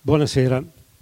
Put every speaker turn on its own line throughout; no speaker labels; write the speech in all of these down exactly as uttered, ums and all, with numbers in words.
Buonasera.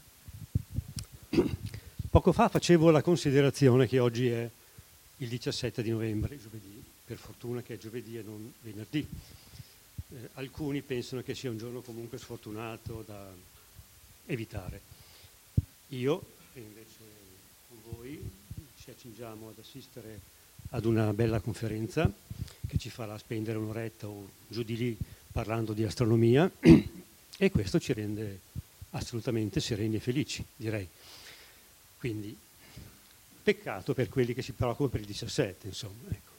Poco fa facevo la considerazione che oggi è il diciassette di novembre, giovedì, per fortuna che è giovedì e non venerdì. Eh, alcuni pensano che sia un giorno comunque sfortunato da evitare. Io, invece, con voi ci accingiamo ad assistere ad una bella conferenza che ci farà spendere un'oretta o giù di lì parlando di astronomia e questo ci rende assolutamente sereni e felici, direi. Quindi, peccato per quelli che si preoccupano per il diciassette, insomma. Ecco.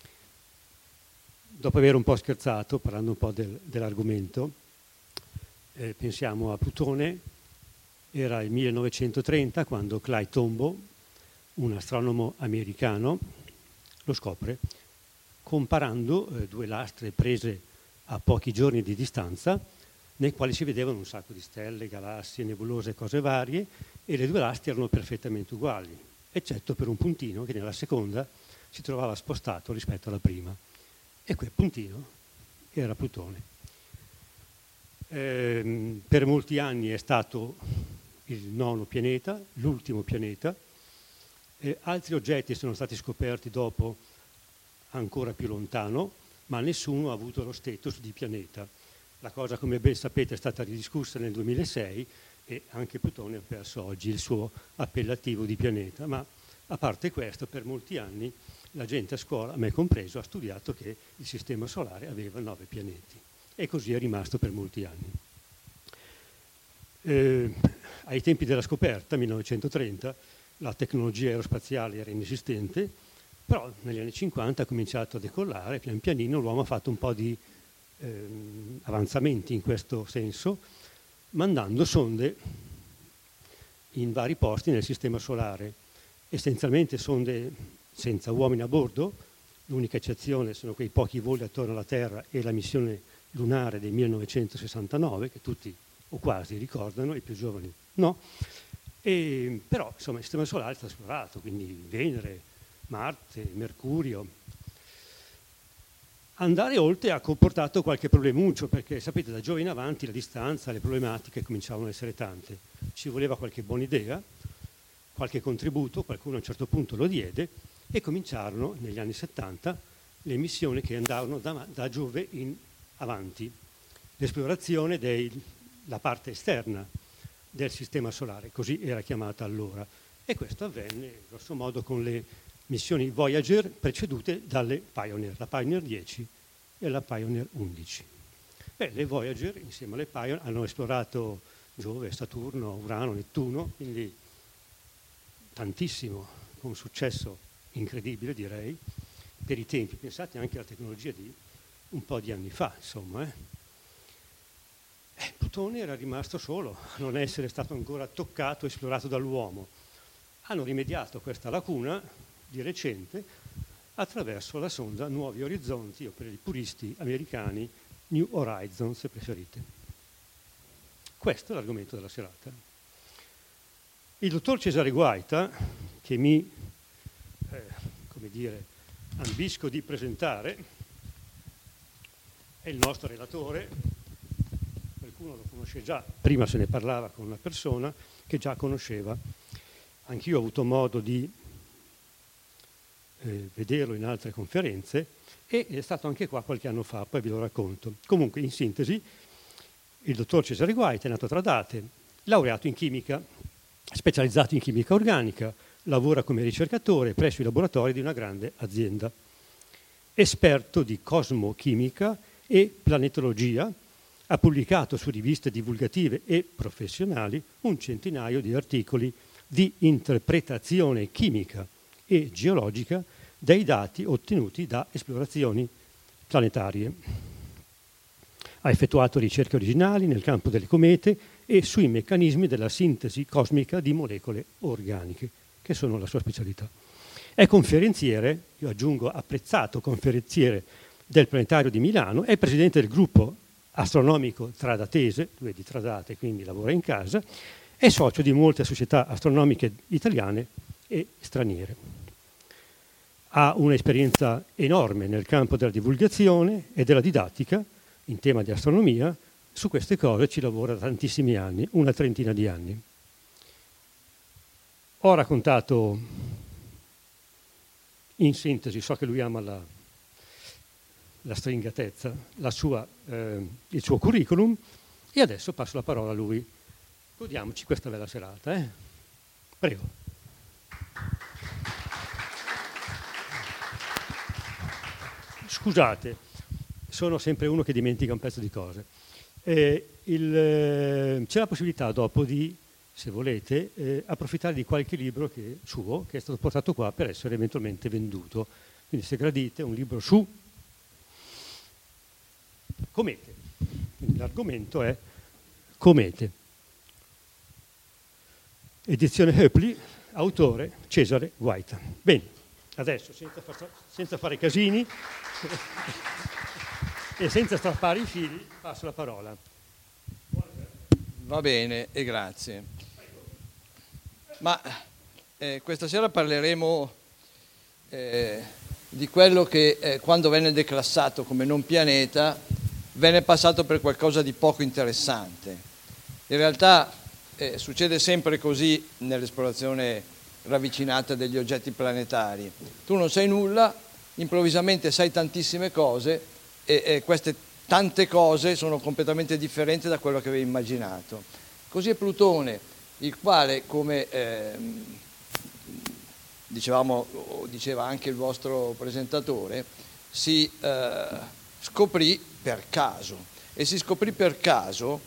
Dopo aver un po' scherzato, parlando un po' del, dell'argomento, eh, pensiamo a Plutone. Era il millenovecentotrenta quando Clyde Tombaugh, un astronomo americano, lo scopre, comparando eh, due lastre prese a pochi giorni di distanza, nei quali si vedevano un sacco di stelle, galassie, nebulose e cose varie, e le due lastre erano perfettamente uguali, eccetto per un puntino che nella seconda si trovava spostato rispetto alla prima. E quel puntino era Plutone. Eh, per molti anni è stato il nono pianeta, l'ultimo pianeta. Eh, altri oggetti sono stati scoperti dopo ancora più lontano, ma nessuno ha avuto lo status di pianeta. La cosa, come ben sapete, è stata ridiscussa nel duemilasei e anche Plutone ha perso oggi il suo appellativo di pianeta, ma a parte questo, per molti anni la gente a scuola, me compreso, ha studiato che il Sistema Solare aveva nove pianeti e così è rimasto per molti anni. Eh, ai tempi della scoperta, millenovecentotrenta, la tecnologia aerospaziale era inesistente, però negli anni cinquanta ha cominciato a decollare, pian pianino l'uomo ha fatto un po' di Eh, avanzamenti in questo senso, mandando sonde in vari posti nel sistema solare, essenzialmente sonde senza uomini a bordo. L'unica eccezione sono quei pochi voli attorno alla Terra e la missione lunare del millenovecentosessantanove, che tutti o quasi ricordano, i più giovani no. E, però insomma il sistema solare è stato esplorato, quindi Venere, Marte, Mercurio. Andare oltre ha comportato qualche problemuccio, perché sapete, da giovane in avanti la distanza, le problematiche cominciavano ad essere tante. Ci voleva qualche buona idea, qualche contributo, qualcuno a un certo punto lo diede e cominciarono negli anni settanta le missioni che andavano da, da Giove in avanti. L'esplorazione della parte esterna del sistema solare, così era chiamata allora. E questo avvenne grosso modo con le missioni Voyager precedute dalle Pioneer, la Pioneer dieci e la Pioneer undici. Beh, le Voyager insieme alle Pioneer hanno esplorato Giove, Saturno, Urano, Nettuno, quindi tantissimo, con un successo incredibile direi, per i tempi. Pensate anche alla tecnologia di un po' di anni fa, insomma. Eh. Eh, Plutone era rimasto solo a non essere stato ancora toccato e esplorato dall'uomo. Hanno rimediato a questa lacuna di recente attraverso la sonda Nuovi Orizzonti, o per i puristi americani New Horizons se preferite. Questo è l'argomento della serata. Il dottor Cesare Guaita, che mi, eh, come dire, ambisco di presentare, è il nostro relatore. Qualcuno lo conosce già, prima se ne parlava con una persona che già conosceva. Anch'io ho avuto modo di Eh, vederlo in altre conferenze e è stato anche qua qualche anno fa, poi ve lo racconto. Comunque, in sintesi, il dottor Cesare Guaita è nato a Tradate, laureato in chimica, specializzato in chimica organica, lavora come ricercatore presso i laboratori di una grande azienda. Esperto di cosmochimica e planetologia, ha pubblicato su riviste divulgative e professionali un centinaio di articoli di interpretazione chimica e geologica dei dati ottenuti da esplorazioni planetarie. Ha effettuato ricerche originali nel campo delle comete e sui meccanismi della sintesi cosmica di molecole organiche, che sono la sua specialità. È conferenziere, io aggiungo apprezzato conferenziere del Planetario di Milano, è presidente del gruppo astronomico tradatese, lui è di Tradate, quindi lavora in casa, è socio di molte società astronomiche italiane e straniere. Ha un'esperienza enorme nel campo della divulgazione e della didattica in tema di astronomia, su queste cose ci lavora da tantissimi anni, una trentina di anni. Ho raccontato in sintesi, so che lui ama la, la stringatezza, la sua, eh, il suo curriculum, e adesso passo la parola a lui. Godiamoci questa bella serata. Eh? Prego. Scusate, sono sempre uno che dimentica un pezzo di cose. Eh, il, eh, c'è la possibilità dopo di, se volete, eh, approfittare di qualche libro che, suo che è stato portato qua per essere eventualmente venduto. Quindi se gradite un libro su comete. Quindi l'argomento è comete. Edizione Hoepli, autore Cesare Guaita. Bene, adesso senza, far, senza fare casini e senza strappare i fili passo la parola.
Va bene, e grazie. Ma eh, questa sera parleremo eh, di quello che eh, quando venne declassato come non pianeta venne passato per qualcosa di poco interessante. In realtà eh, succede sempre così nell'esplorazione ravvicinata degli oggetti planetari. Tu non sai nulla, improvvisamente sai tantissime cose e, e queste tante cose sono completamente differenti da quello che avevi immaginato. Così è Plutone, il quale, come eh, dicevamo, o diceva anche il vostro presentatore, si eh, scoprì per caso. E si scoprì per caso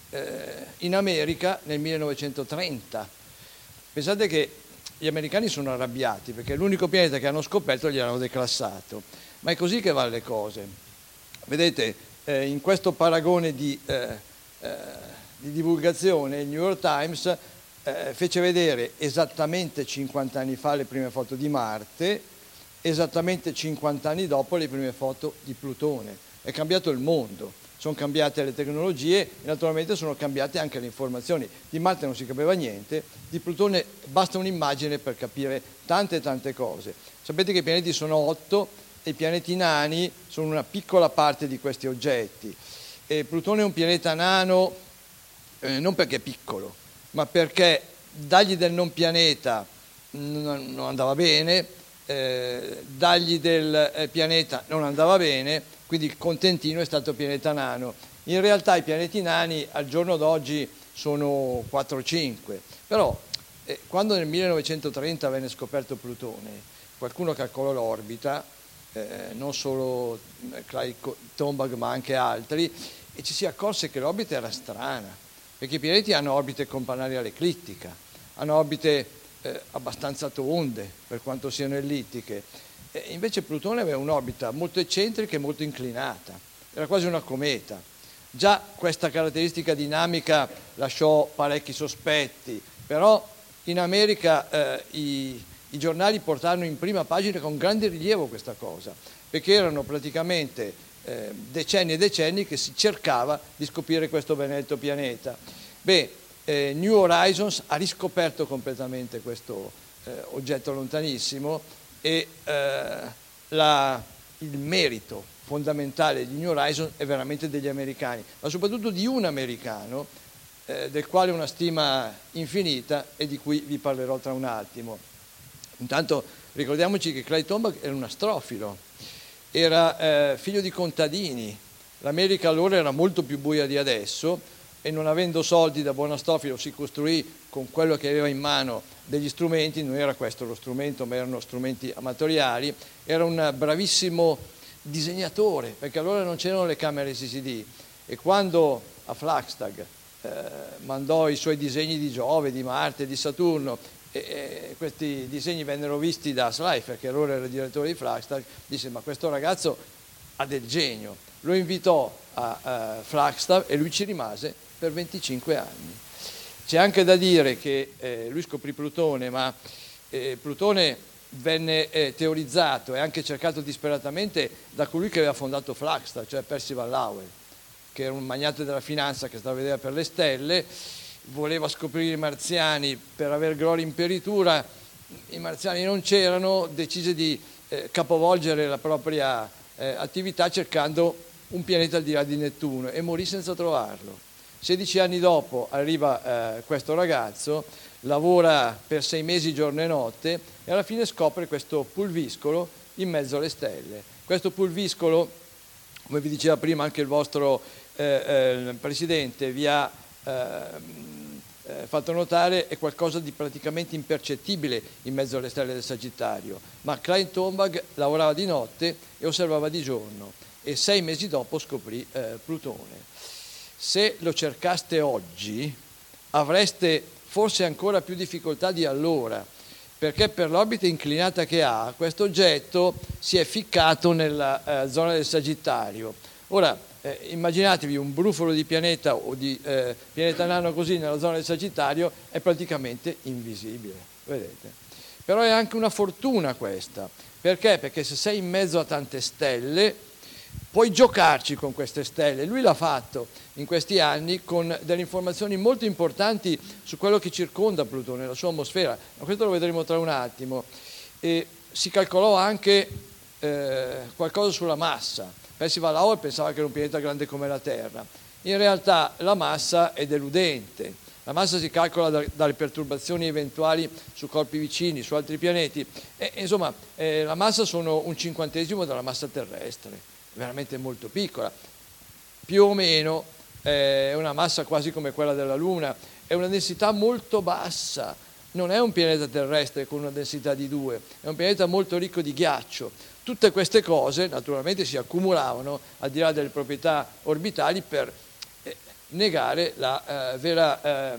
eh, in America nel millenovecentotrenta. Pensate che gli americani sono arrabbiati perché l'unico pianeta che hanno scoperto gli hanno declassato. Ma è così che vanno le cose. Vedete, eh, in questo paragone di, eh, eh, di divulgazione il New York Times eh, fece vedere esattamente cinquanta anni fa le prime foto di Marte, esattamente cinquanta anni dopo le prime foto di Plutone. È cambiato il mondo, sono cambiate le tecnologie e naturalmente sono cambiate anche le informazioni. Di Marte non si capiva niente, di Plutone basta un'immagine per capire tante tante cose. Sapete che i pianeti sono otto e i pianeti nani sono una piccola parte di questi oggetti. E Plutone è un pianeta nano eh, non perché è piccolo, ma perché dargli del non pianeta non, non andava bene, eh, dargli del eh, pianeta non andava bene, quindi il contentino è stato pianeta nano. In realtà i pianeti nani al giorno d'oggi sono quattro o cinque, però eh, quando nel millenovecentotrenta venne scoperto Plutone, qualcuno calcolò l'orbita, eh, non solo Craig Tombaugh ma anche altri, e ci si accorse che l'orbita era strana, perché i pianeti hanno orbite companali all'eclittica, hanno orbite eh, abbastanza tonde per quanto siano ellittiche. E invece Plutone aveva un'orbita molto eccentrica e molto inclinata, era quasi una cometa. Già questa caratteristica dinamica lasciò parecchi sospetti, però in America eh, i, i giornali portarono in prima pagina con grande rilievo questa cosa, perché erano praticamente eh, decenni e decenni che si cercava di scoprire questo benedetto pianeta. Beh, eh, New Horizons ha riscoperto completamente questo eh, oggetto lontanissimo, e eh, la, il merito fondamentale di New Horizons è veramente degli americani, ma soprattutto di un americano eh, del quale ho una stima infinita e di cui vi parlerò tra un attimo. Intanto ricordiamoci che Craig Tombaugh era un astrofilo, era eh, figlio di contadini, l'America allora era molto più buia di adesso e non avendo soldi da buon astrofilo si costruì con quello che aveva in mano degli strumenti, non era questo lo strumento ma erano strumenti amatoriali, era un bravissimo disegnatore perché allora non c'erano le camere C C D e quando a Flagstag eh, mandò i suoi disegni di Giove, di Marte, di Saturno e, e questi disegni vennero visti da Schleifer che allora era il direttore di Flagstag, disse ma questo ragazzo ha del genio, lo invitò a, a Flagstag e lui ci rimase per venticinque anni. C'è anche da dire che eh, lui scoprì Plutone, ma eh, Plutone venne eh, teorizzato e anche cercato disperatamente da colui che aveva fondato Flagstag, cioè Percival Lowell, che era un magnate della finanza che stava a vedere per le stelle, voleva scoprire i marziani per aver gloria in peritura, i marziani non c'erano, decise di eh, capovolgere la propria eh, attività cercando un pianeta al di là di Nettuno e morì senza trovarlo. sedici anni dopo arriva eh, questo ragazzo, lavora per sei mesi giorno e notte e alla fine scopre questo pulviscolo in mezzo alle stelle. Questo pulviscolo, come vi diceva prima anche il vostro eh, eh, presidente, vi ha eh, Eh, fatto notare, è qualcosa di praticamente impercettibile in mezzo alle stelle del Sagittario, ma Klein Tombaugh lavorava di notte e osservava di giorno e sei mesi dopo scoprì eh, Plutone. Se lo cercaste oggi avreste forse ancora più difficoltà di allora, perché per l'orbita inclinata che ha questo oggetto si è ficcato nella eh, zona del Sagittario. Ora Eh, immaginatevi un brufolo di pianeta o di eh, pianeta nano così nella zona del Sagittario, è praticamente invisibile, vedete? Però è anche una fortuna questa, perché? Perché se sei in mezzo a tante stelle puoi giocarci con queste stelle. Lui l'ha fatto in questi anni con delle informazioni molto importanti su quello che circonda Plutone, la sua atmosfera, ma questo lo vedremo tra un attimo. E si calcolò anche eh, qualcosa sulla massa. Percival Lowell pensava che era un pianeta grande come la Terra. In realtà la massa è deludente. La massa si calcola da, dalle perturbazioni eventuali su corpi vicini, su altri pianeti. E, insomma, eh, la massa sono un cinquantesimo della massa terrestre, veramente molto piccola. Più o meno eh, è una massa quasi come quella della Luna. È una densità molto bassa. Non è un pianeta terrestre con una densità di due, è un pianeta molto ricco di ghiaccio. Tutte queste cose naturalmente si accumulavano al di là delle proprietà orbitali per eh, negare la eh, vera eh,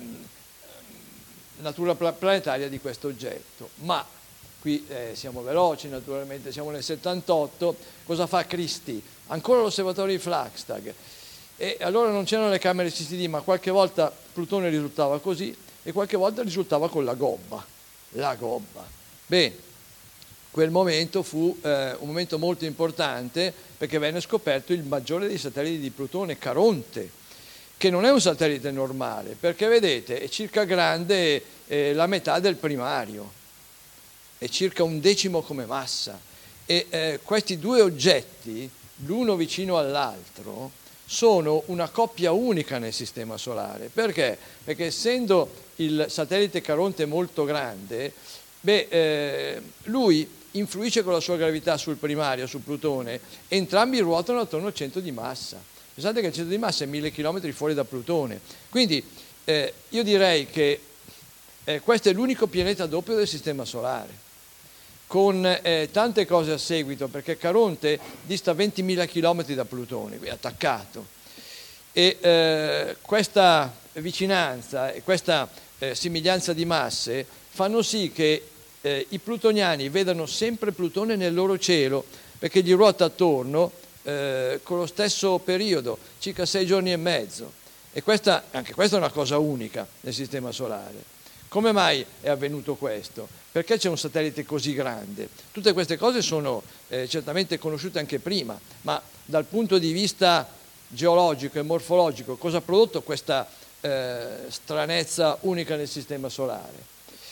natura planetaria di questo oggetto. Ma qui eh, siamo veloci naturalmente, siamo nel settantotto, cosa fa Christie? Ancora l'osservatorio di Flagstad. E allora non c'erano le camere C C D, ma qualche volta Plutone risultava così e qualche volta risultava con la gobba. La gobba. Bene. Quel momento fu eh, un momento molto importante perché venne scoperto il maggiore dei satelliti di Plutone, Caronte, che non è un satellite normale, perché vedete è circa grande eh, la metà del primario, è circa un decimo come massa e eh, questi due oggetti, l'uno vicino all'altro, sono una coppia unica nel Sistema Solare. Perché? Perché essendo il satellite Caronte molto grande, beh, eh, lui influisce con la sua gravità sul primario, su Plutone, entrambi ruotano attorno al centro di massa. Pensate che il centro di massa è mille chilometri fuori da Plutone. Quindi eh, io direi che eh, questo è l'unico pianeta doppio del Sistema Solare, con eh, tante cose a seguito, perché Caronte dista ventimila chilometri da Plutone, qui attaccato. E eh, questa vicinanza e questa eh, somiglianza di masse fanno sì che Eh, i plutoniani vedano sempre Plutone nel loro cielo perché gli ruota attorno eh, con lo stesso periodo, circa sei giorni e mezzo. E questa, anche questa è una cosa unica nel Sistema Solare. Come mai è avvenuto questo? Perché c'è un satellite così grande? Tutte queste cose sono eh, certamente conosciute anche prima, ma dal punto di vista geologico e morfologico, cosa ha prodotto questa eh, stranezza unica nel Sistema Solare?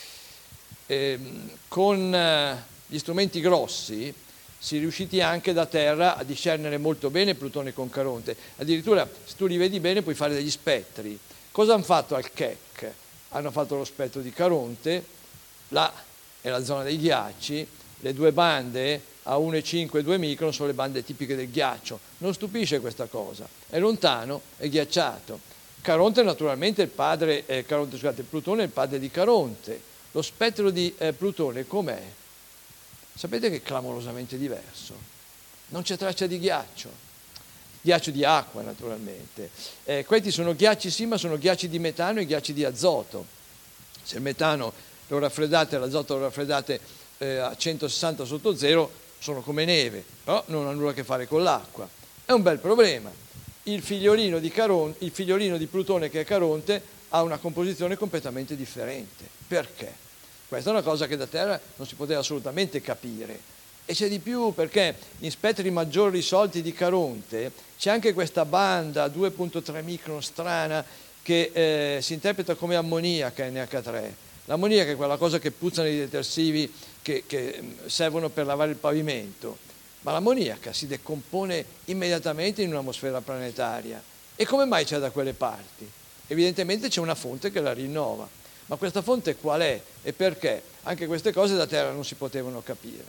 Eh, con eh, gli strumenti grossi si è riusciti anche da terra a discernere molto bene Plutone con Caronte. Addirittura se tu li vedi bene puoi fare degli spettri. Cosa hanno fatto al Keck? Hanno fatto lo spettro di Caronte, là è la zona dei ghiacci, le due bande a uno virgola cinque e due micron sono le bande tipiche del ghiaccio. Non stupisce questa cosa, è lontano, è ghiacciato. Caronte naturalmente è il padre, eh, Caronte, scusate, Plutone è il padre di Caronte. Lo spettro di eh, Plutone com'è? Sapete che è clamorosamente diverso. Non c'è traccia di ghiaccio. Ghiaccio di acqua, naturalmente. Eh, questi sono ghiacci sì, ma sono ghiacci di metano e ghiacci di azoto. Se il metano lo raffreddate e l'azoto lo raffreddate eh, a centosessanta sotto zero, sono come neve, però non ha nulla a che fare con l'acqua. È un bel problema. Il figliolino di, Caronte, il figliolino di Plutone, che è Caronte, ha una composizione completamente differente. Perché? Questa è una cosa che da Terra non si poteva assolutamente capire. E c'è di più, perché in spettri maggiori risolti di Caronte c'è anche questa banda due virgola tre micron strana che eh, si interpreta come ammoniaca N H tre. L'ammoniaca è quella cosa che puzza nei detersivi che, che servono per lavare il pavimento. ma l'ammoniaca si decompone immediatamente in un'atmosfera planetaria. E come mai c'è da quelle parti? Evidentemente c'è una fonte che la rinnova. Ma questa fonte qual è e perché? Anche queste cose da Terra non si potevano capire.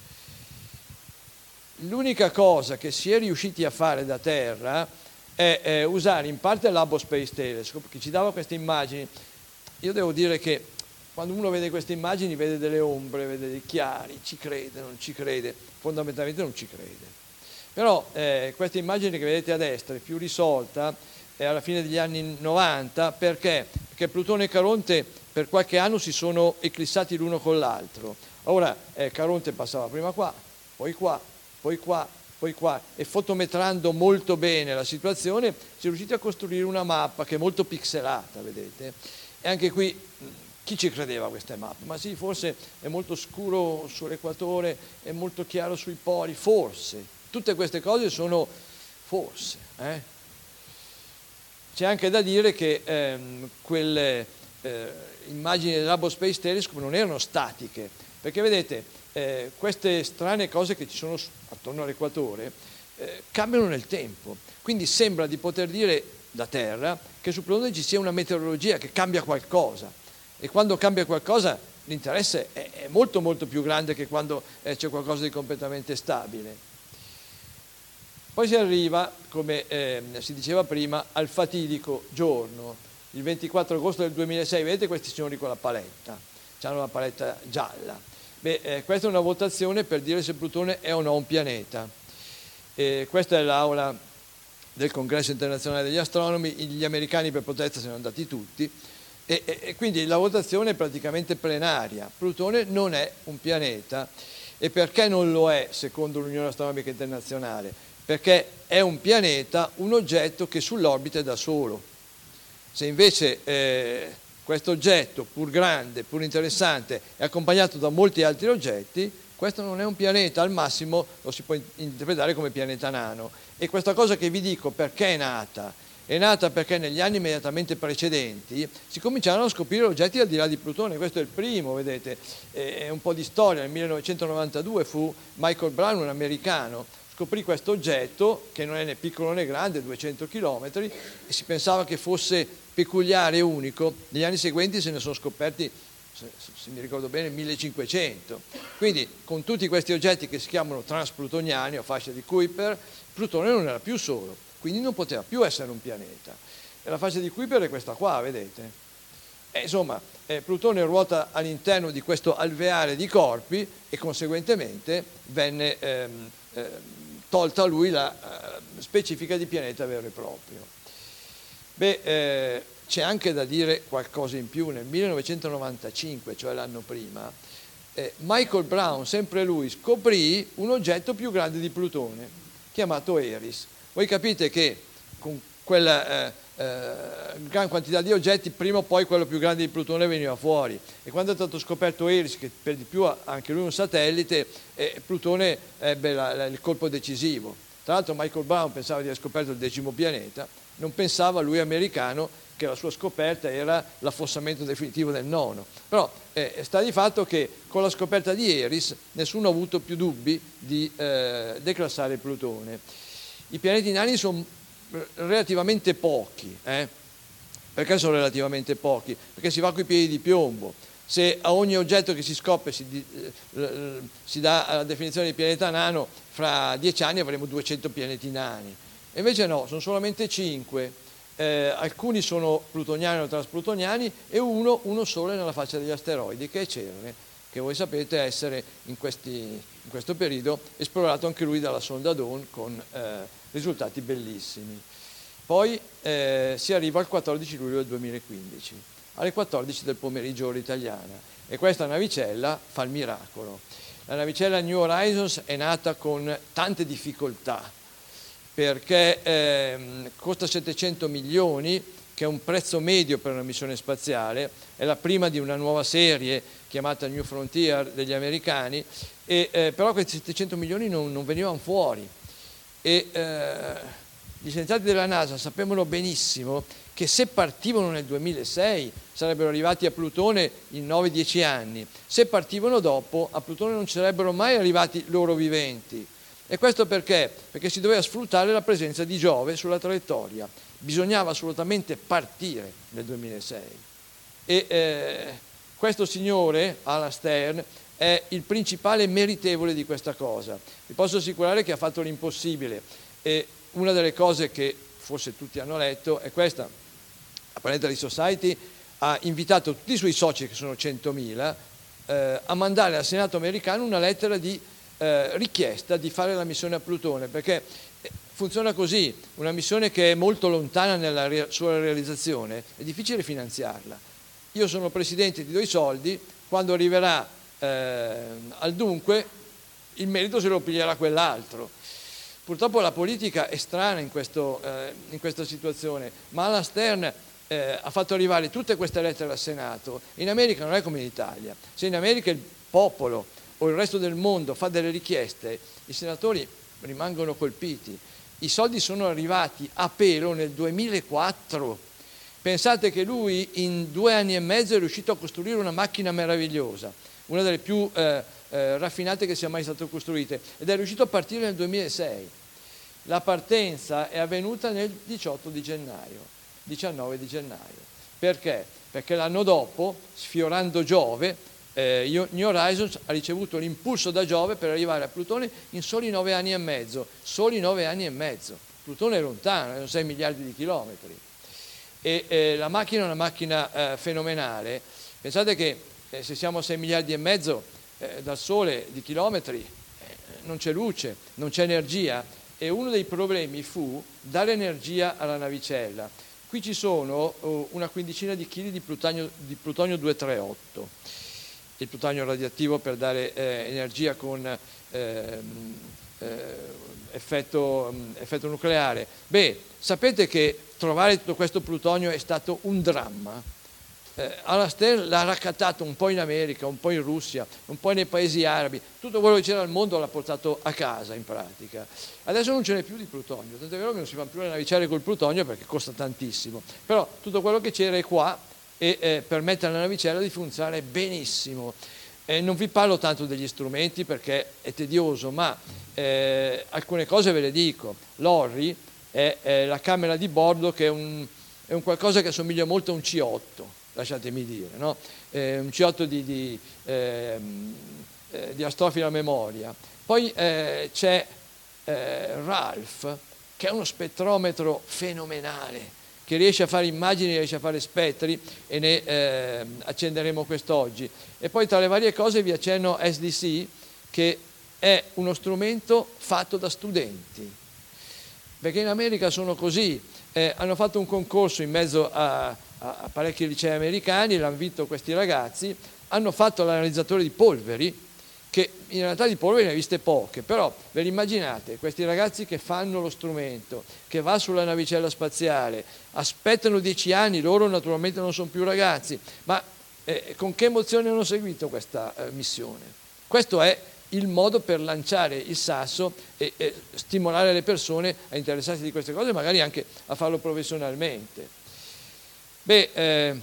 L'unica cosa che si è riusciti a fare da Terra è, è usare in parte l'Hubble Space Telescope, che ci dava queste immagini. Io devo dire che quando uno vede queste immagini vede delle ombre, vede dei chiari, ci crede, non ci crede, fondamentalmente non ci crede. Però eh, questa immagine che vedete a destra è più risolta, è alla fine degli anni novanta, perché? Perché Plutone e Caronte per qualche anno si sono eclissati l'uno con l'altro. Ora eh, Caronte passava prima qua, poi qua, poi qua, poi qua, e fotometrando molto bene la situazione si è riusciti a costruire una mappa che è molto pixelata, vedete? E anche qui chi ci credeva a queste mappe? Ma sì, forse è molto scuro sull'equatore, è molto chiaro sui poli, forse. Tutte queste cose sono forse. Eh? C'è anche da dire che ehm, quelle eh, immagini dell'Hubble Space Telescope non erano statiche, perché vedete, eh, queste strane cose che ci sono attorno all'equatore eh, cambiano nel tempo. Quindi sembra di poter dire da Terra che su Plutone ci sia una meteorologia che cambia qualcosa. E quando cambia qualcosa l'interesse è, è molto molto più grande che quando eh, c'è qualcosa di completamente stabile. Poi si arriva, come eh, si diceva prima, al fatidico giorno, il ventiquattro agosto del duemilasei. Vedete questi signori con la paletta, hanno la paletta gialla. Beh, eh, questa è una votazione per dire se Plutone è o no un pianeta. Eh, questa è l'aula del Congresso internazionale degli astronomi, gli americani per protesta se ne sono andati tutti, e, e, e quindi la votazione è praticamente plenaria. Plutone non è un pianeta. E perché non lo è, secondo l'Unione Astronomica Internazionale? Perché è un pianeta, un oggetto che sull'orbita è da solo. Se invece eh, questo oggetto, pur grande, pur interessante, è accompagnato da molti altri oggetti, questo non è un pianeta, al massimo lo si può interpretare come pianeta nano. E questa cosa che vi dico perché è nata? È nata perché negli anni immediatamente precedenti si cominciarono a scoprire oggetti al di là di Plutone. Questo è il primo, vedete, è un po' di storia. Nel millenovecentonovantadue fu Michael Brown, un americano, scoprì questo oggetto che non è né piccolo né grande, duecento chilometri, e si pensava che fosse peculiare e unico. Negli anni seguenti se ne sono scoperti, se, se mi ricordo bene, millecinquecento. Quindi con tutti questi oggetti che si chiamano transplutoniani o fascia di Kuiper, Plutone non era più solo, quindi non poteva più essere un pianeta. E la fascia di Kuiper è questa qua, vedete? E insomma, eh, Plutone ruota all'interno di questo alveare di corpi e conseguentemente venne ehm, ehm, tolta a lui la eh, specifica di pianeta vero e proprio. Beh, eh, c'è anche da dire qualcosa in più. Nel millenovecentonovantacinque, cioè l'anno prima, eh, Michael Brown, sempre lui, scoprì un oggetto più grande di Plutone, chiamato Eris. Voi capite che con quella eh, eh, gran quantità di oggetti, prima o poi quello più grande di Plutone veniva fuori. E quando è stato scoperto Eris, che per di più ha anche lui un satellite, eh, Plutone ebbe la, la, il colpo decisivo. Tra l'altro Michael Brown pensava di aver scoperto il decimo pianeta, non pensava lui americano che la sua scoperta era l'affossamento definitivo del nono. Però eh, sta di fatto che con la scoperta di Eris nessuno ha avuto più dubbi di eh, declassare Plutone. I pianeti nani sono relativamente pochi. Eh? Perché sono relativamente pochi? Perché si va coi piedi di piombo. Se a ogni oggetto che si scopre si, eh, si dà la definizione di pianeta nano, fra dieci anni avremo duecento pianeti nani. E invece no, sono solamente cinque. Eh, alcuni sono plutoniani o transplutoniani e uno, uno solo è nella faccia degli asteroidi, che è Cerne, che voi sapete essere in, questi, in questo periodo esplorato anche lui dalla sonda Dawn con eh, risultati bellissimi. Poi eh, si arriva al quattordici luglio del duemilaquindici, alle quattordici del pomeriggio ora italiana, e questa navicella fa il miracolo. La navicella New Horizons è nata con tante difficoltà, perché eh, costa settecento milioni, che è un prezzo medio per una missione spaziale, è la prima di una nuova serie chiamata New Frontier degli americani, e, eh, però questi settecento milioni non, non venivano fuori. E eh, gli scienziati della NASA sapevano benissimo che se partivano nel duemilasei sarebbero arrivati a Plutone in nove dieci anni, se partivano dopo a Plutone non ci sarebbero mai arrivati loro viventi. E questo perché? Perché si doveva sfruttare la presenza di Giove sulla traiettoria. Bisognava assolutamente partire nel duemilasei. E eh, questo signore, Alan Stern, è il principale meritevole di questa cosa. Vi posso assicurare che ha fatto l'impossibile. E una delle cose che forse tutti hanno letto è questa. La Planetary Society ha invitato tutti i suoi soci, che sono centomila, eh, a mandare al Senato americano una lettera di eh, richiesta di fare la missione a Plutone, perché funziona così: una missione che è molto lontana nella rea- sua realizzazione, è difficile finanziarla. Io sono presidente, ti do i soldi, quando arriverà eh, al dunque il merito se lo piglierà quell'altro. Purtroppo la politica è strana in, questo, eh, in questa situazione, ma Alan Stern eh, ha fatto arrivare tutte queste lettere al Senato. In America non è come in Italia. Se in America il popolo o il resto del mondo fa delle richieste, i senatori rimangono colpiti. I soldi sono arrivati a pelo nel duemilaquattro. Pensate che lui in due anni e mezzo è riuscito a costruire una macchina meravigliosa, una delle più eh, eh, raffinate che sia mai state costruite, ed è riuscito a partire nel duemilasei. La partenza è avvenuta nel diciotto di gennaio, diciannove di gennaio. Perché? Perché l'anno dopo, sfiorando Giove, eh, New Horizons ha ricevuto l'impulso da Giove per arrivare a Plutone in soli nove anni e mezzo. Soli nove anni e mezzo. Plutone è lontano, sono sei miliardi di chilometri. E eh, la macchina è una macchina eh, fenomenale. Pensate che eh, se siamo a sei miliardi e mezzo eh, dal Sole di chilometri, eh, non c'è luce, non c'è energia, e uno dei problemi fu dare energia alla navicella. Qui ci sono oh, una quindicina di chili di plutonio, di plutonio duecentotrentotto, il plutonio radioattivo per dare eh, energia con eh, eh, effetto, effetto nucleare. Beh, sapete che trovare tutto questo plutonio è stato un dramma. Eh, Alan Stern l'ha raccattato un po' in America, un po' in Russia, un po' nei paesi arabi, tutto quello che c'era al mondo l'ha portato a casa in pratica. Adesso non ce n'è più di plutonio, tant'è vero che non si fanno più le navicelle col plutonio perché costa tantissimo, però tutto quello che c'era è qua e eh, permette alla navicella di funzionare benissimo. Eh, non vi parlo tanto degli strumenti perché è tedioso, ma eh, alcune cose ve le dico. L'Orri è, è la camera di bordo, che è un, è un qualcosa che assomiglia molto a un C otto, lasciatemi dire, no? Eh, un C otto di, di, eh, eh, di astrofila memoria. Poi eh, c'è eh, Ralph, che è uno spettrometro fenomenale, che riesce a fare immagini, riesce a fare spettri, e ne eh, accenderemo quest'oggi. E poi tra le varie cose vi accenno S D C, che è uno strumento fatto da studenti, perché in America sono così, eh, hanno fatto un concorso in mezzo a, a, a parecchi licei americani, l'hanno vinto questi ragazzi, hanno fatto l'analizzatore di polveri, che in realtà di polveri ne ha viste poche, però ve l'immaginate, questi ragazzi che fanno lo strumento, che va sulla navicella spaziale, aspettano dieci anni, loro naturalmente non sono più ragazzi, ma eh, con che emozione hanno seguito questa eh, missione? Questo è il modo per lanciare il sasso e, e stimolare le persone a interessarsi di queste cose, magari anche a farlo professionalmente. Beh, eh,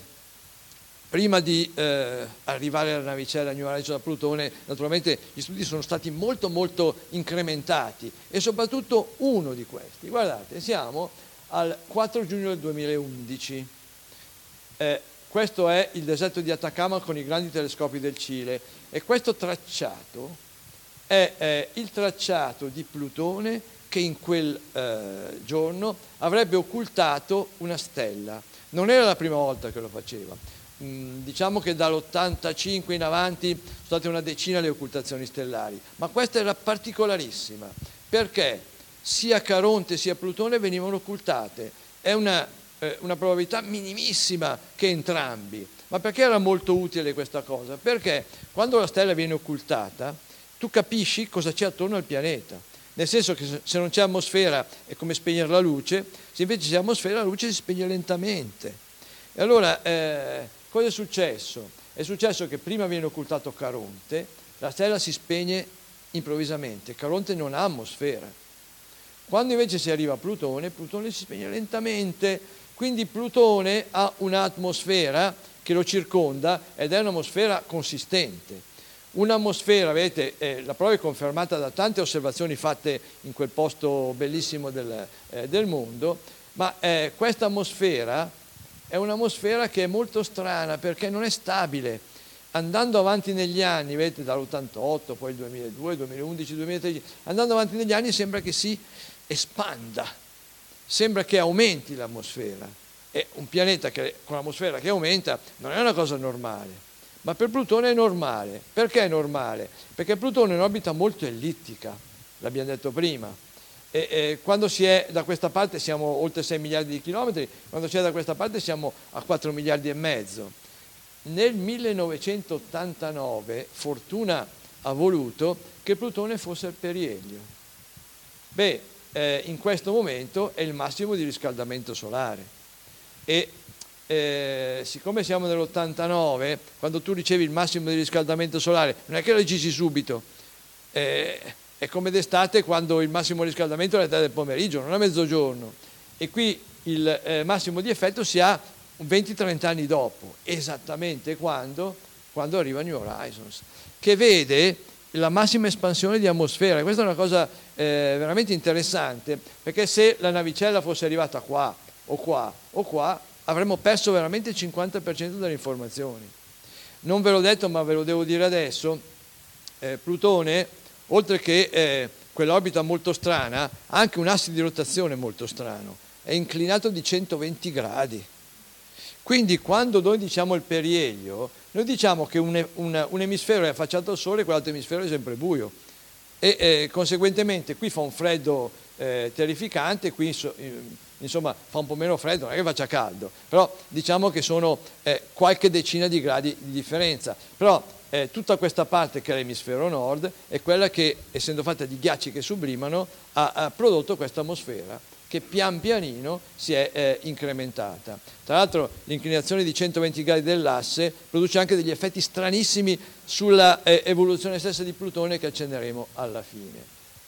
prima di eh, arrivare alla navicella New Horizons da Plutone, naturalmente gli studi sono stati molto molto incrementati, e soprattutto uno di questi. Guardate, siamo al quattro giugno del duemilaundici. Eh, questo è il deserto di Atacama con i grandi telescopi del Cile, e questo tracciato è eh, il tracciato di Plutone che in quel eh, giorno avrebbe occultato una stella. Non era la prima volta che lo faceva. Mm, diciamo che dall'ottantacinque in avanti sono state una decina le occultazioni stellari, ma questa era particolarissima, perché sia Caronte sia Plutone venivano occultate. È una, eh, una probabilità minimissima che entrambi. Ma perché era molto utile questa cosa? Perché quando la stella viene occultata, tu capisci cosa c'è attorno al pianeta. Nel senso che se non c'è atmosfera è come spegnere la luce, se invece c'è atmosfera la luce si spegne lentamente. E allora eh, cosa è successo? È successo che prima viene occultato Caronte, la stella si spegne improvvisamente, Caronte non ha atmosfera. Quando invece si arriva a Plutone, Plutone si spegne lentamente, quindi Plutone ha un'atmosfera che lo circonda ed è un'atmosfera consistente. Un'atmosfera, vedete, eh, la prova è confermata da tante osservazioni fatte in quel posto bellissimo del, eh, del mondo, ma eh, questa atmosfera è un'atmosfera che è molto strana perché non è stabile. Andando avanti negli anni, vedete, dall'ottantotto, poi il duemiladue, duemilaundici, duemilatredici, andando avanti negli anni sembra che si espanda, sembra che aumenti l'atmosfera. E un pianeta che, con l'atmosfera che aumenta non è una cosa normale. Ma per Plutone è normale. Perché è normale? Perché Plutone è un'orbita molto ellittica, l'abbiamo detto prima. E, e quando si è da questa parte siamo oltre sei miliardi di chilometri, quando si è da questa parte siamo a quattro miliardi e mezzo. Nel millenovecentottantanove Fortuna ha voluto che Plutone fosse al perielio. Beh, eh, in questo momento è il massimo di riscaldamento solare. E Eh, siccome siamo nell'ottantanove, quando tu ricevi il massimo di riscaldamento solare, non è che lo decisi subito, eh, è come d'estate quando il massimo riscaldamento è alle tre del pomeriggio, non a mezzogiorno, e qui il eh, massimo di effetto si ha venti trenta anni dopo, esattamente quando, quando arriva New Horizons, che vede la massima espansione di atmosfera. Questa è una cosa eh, veramente interessante, perché se la navicella fosse arrivata qua, o qua, o qua, avremmo perso veramente il cinquanta per cento delle informazioni. Non ve l'ho detto, ma ve lo devo dire adesso, eh, Plutone, oltre che eh, quell'orbita molto strana, ha anche un asse di rotazione molto strano, è inclinato di centoventi gradi. Quindi quando noi diciamo il perielio, noi diciamo che un, un, un emisfero è affacciato al Sole e quell'altro emisfero è sempre buio. E eh, conseguentemente qui fa un freddo eh, terrificante, qui so, eh, insomma fa un po' meno freddo, non è che faccia caldo, però diciamo che sono eh, qualche decina di gradi di differenza. Però eh, tutta questa parte che è l'emisfero nord è quella che, essendo fatta di ghiacci che sublimano, ha, ha prodotto questa atmosfera che pian pianino si è eh, incrementata. Tra l'altro l'inclinazione di centoventi gradi dell'asse produce anche degli effetti stranissimi sulla eh, evoluzione stessa di Plutone che accenneremo alla fine.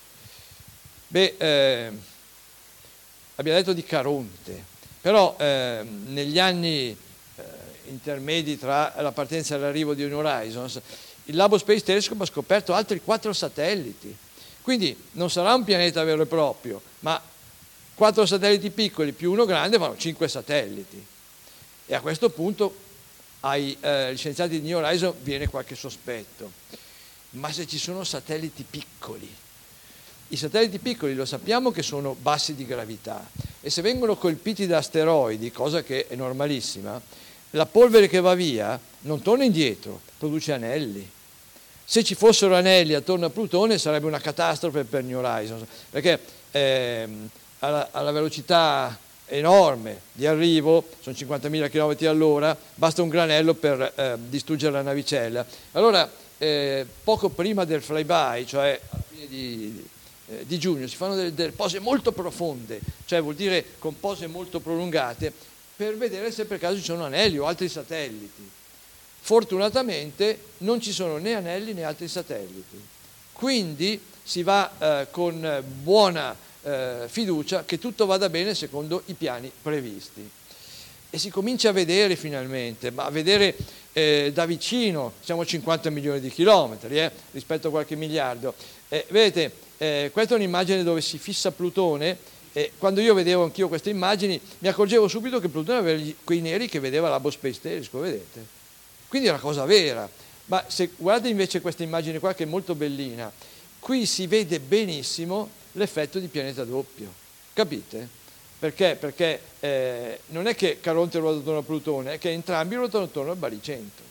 Beh, eh, abbiamo detto di Caronte, però eh, negli anni eh, intermedi tra la partenza e l'arrivo di New Horizons, il Labo Space Telescope ha scoperto altri quattro satelliti. Quindi non sarà un pianeta vero e proprio, ma quattro satelliti piccoli più uno grande fanno cinque satelliti. E a questo punto ai eh, scienziati di New Horizons viene qualche sospetto. Ma se ci sono satelliti piccoli, i satelliti piccoli lo sappiamo che sono bassi di gravità e se vengono colpiti da asteroidi, cosa che è normalissima, la polvere che va via non torna indietro, produce anelli. Se ci fossero anelli attorno a Plutone sarebbe una catastrofe per New Horizons, perché ehm, alla, alla velocità enorme di arrivo, sono cinquantamila chilometri all'ora, basta un granello per eh, distruggere la navicella. Allora, eh, poco prima del flyby, cioè a fine di, eh, di giugno, si fanno delle, delle pose molto profonde, cioè vuol dire con pose molto prolungate, per vedere se per caso ci sono anelli o altri satelliti. Fortunatamente non ci sono né anelli né altri satelliti. Quindi si va eh, con buona Eh, fiducia che tutto vada bene secondo i piani previsti e si comincia a vedere finalmente, ma a vedere eh, da vicino, siamo a cinquanta milioni di chilometri eh, rispetto a qualche miliardo. Eh, vedete, eh, questa è un'immagine dove si fissa Plutone e quando io vedevo anch'io queste immagini mi accorgevo subito che Plutone aveva gli, quei neri che vedeva l'Hubble Space Telescope, vedete? Quindi è una cosa vera. Ma se guardate invece questa immagine qua che è molto bellina, qui si vede benissimo l'effetto di pianeta doppio, capite? Perché? Perché eh, non è che Caronte ruota attorno a Plutone, è che entrambi ruotano attorno al baricentro.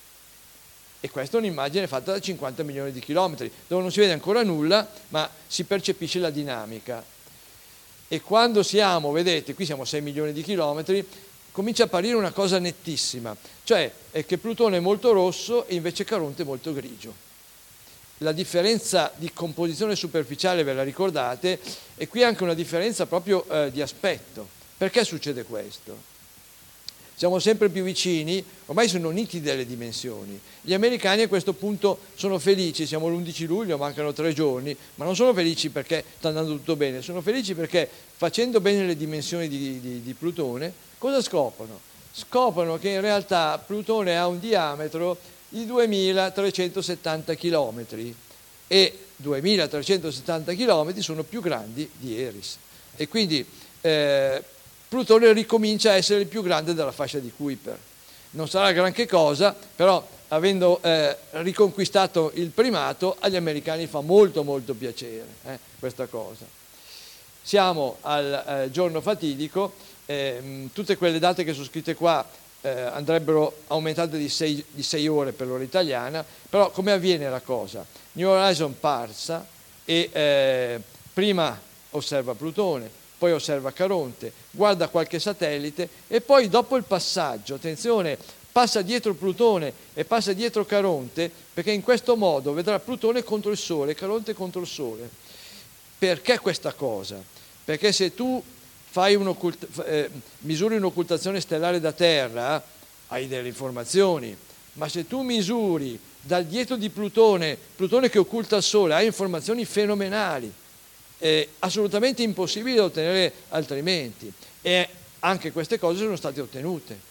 E questa è un'immagine fatta da cinquanta milioni di chilometri, dove non si vede ancora nulla, ma si percepisce la dinamica. E quando siamo, vedete, qui siamo a sei milioni di chilometri, comincia a apparire una cosa nettissima, cioè è che Plutone è molto rosso e invece Caronte è molto grigio. La differenza di composizione superficiale ve la ricordate e qui anche una differenza proprio eh, di aspetto. Perché succede questo? Siamo sempre più vicini, ormai sono nitide le dimensioni. Gli americani a questo punto sono felici, siamo l'undici luglio, mancano tre giorni, ma non sono felici perché sta andando tutto bene, sono felici perché facendo bene le dimensioni di, di, di Plutone, cosa scoprono? scoprono che in realtà Plutone ha un diametro di duemilatrecentosettanta chilometri e duemilatrecentosettanta chilometri sono più grandi di Eris e quindi eh, Plutone ricomincia a essere il più grande della fascia di Kuiper. Non sarà granché cosa, però avendo eh, riconquistato il primato, agli americani fa molto molto piacere eh, questa cosa. Siamo al eh, giorno fatidico, eh, tutte quelle date che sono scritte qua eh, andrebbero aumentate di sei, di sei ore per l'ora italiana, però come avviene la cosa? New Horizon passa e eh, prima osserva Plutone, poi osserva Caronte, guarda qualche satellite e poi dopo il passaggio, attenzione, passa dietro Plutone e passa dietro Caronte, perché in questo modo vedrà Plutone contro il Sole e Caronte contro il Sole. Perché questa cosa? Perché se tu fai eh, misuri un'occultazione stellare da Terra, hai delle informazioni, ma se tu misuri dal dietro di Plutone, Plutone che occulta il Sole, hai informazioni fenomenali, eh, assolutamente impossibili da ottenere altrimenti. E anche queste cose sono state ottenute.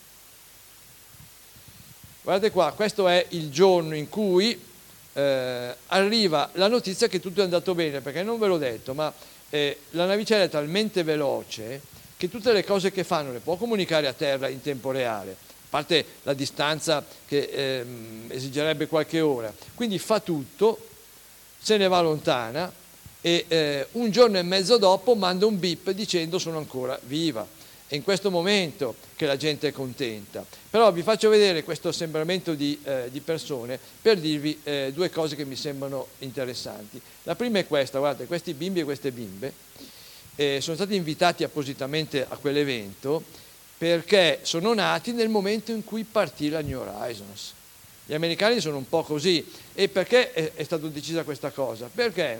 Guardate qua, questo è il giorno in cui eh, arriva la notizia che tutto è andato bene, perché non ve l'ho detto, ma eh, la navicella è talmente veloce che tutte le cose che fanno le può comunicare a terra in tempo reale, a parte la distanza che eh, esigerebbe qualche ora. Quindi fa tutto, se ne va lontana e eh, un giorno e mezzo dopo manda un bip dicendo sono ancora viva. È in questo momento che la gente è contenta. Però vi faccio vedere questo assembramento di, eh, di persone per dirvi eh, due cose che mi sembrano interessanti. La prima è questa, guardate, questi bimbi e queste bimbe eh, sono stati invitati appositamente a quell'evento perché sono nati nel momento in cui partì la New Horizons. Gli americani sono un po' così. E perché è, è stata decisa questa cosa? Perché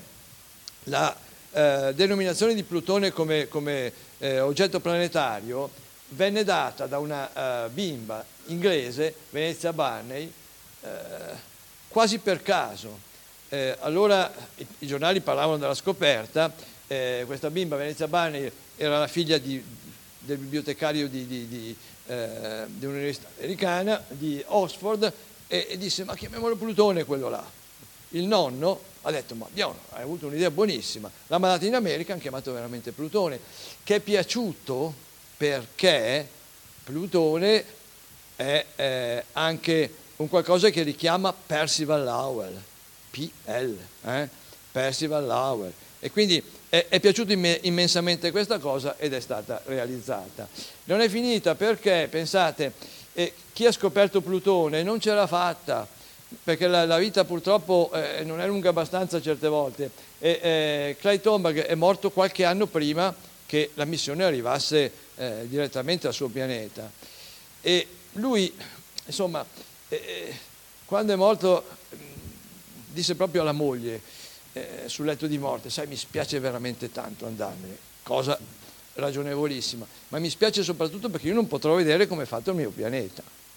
la eh, denominazione di Plutone come, come eh, oggetto planetario venne data da una uh, bimba inglese, Venezia Barney, eh, quasi per caso. Eh, allora i, i giornali parlavano della scoperta, eh, questa bimba Venezia Barney era la figlia di, del bibliotecario di, di, di, eh, di un'università americana, di Oxford, e, e disse ma chiamiamolo Plutone quello là. Il nonno ha detto ma Dio, hai avuto un'idea buonissima, l'ha mandato in America, hanno chiamato veramente Plutone, che è piaciuto perché Plutone è eh, anche un qualcosa che richiama Percival Lowell, P L, eh? Percival Lowell, e quindi è, è piaciuto imme, immensamente questa cosa ed è stata realizzata. Non è finita perché, pensate, eh, chi ha scoperto Plutone non ce l'ha fatta, perché la, la vita purtroppo eh, non è lunga abbastanza certe volte, e eh, Clyde Tombaugh è morto qualche anno prima che la missione arrivasse eh, direttamente al suo pianeta. E lui, insomma, eh, quando è morto, disse proprio alla moglie eh, sul letto di morte, sai, mi spiace veramente tanto andarmene, cosa ragionevolissima, ma mi spiace soprattutto perché io non potrò vedere come è fatto il mio pianeta.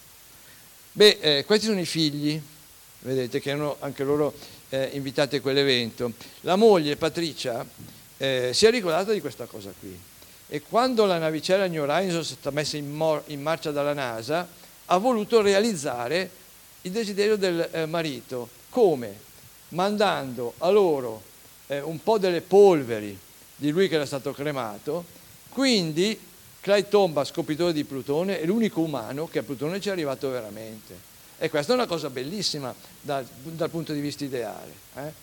Beh, eh, questi sono i figli, vedete, che erano anche loro eh, invitati a quell'evento. La moglie, Patricia, eh, si è ricordata di questa cosa qui. E quando la navicella New Horizons è stata messa in, in marcia dalla NASA, ha voluto realizzare il desiderio del eh, marito. Come? Mandando a loro eh, un po' delle polveri di lui che era stato cremato. Quindi Clyde Tombaugh, scopritore di Plutone, è l'unico umano che a Plutone ci è arrivato veramente. E questa è una cosa bellissima dal, dal punto di vista ideale. Eh?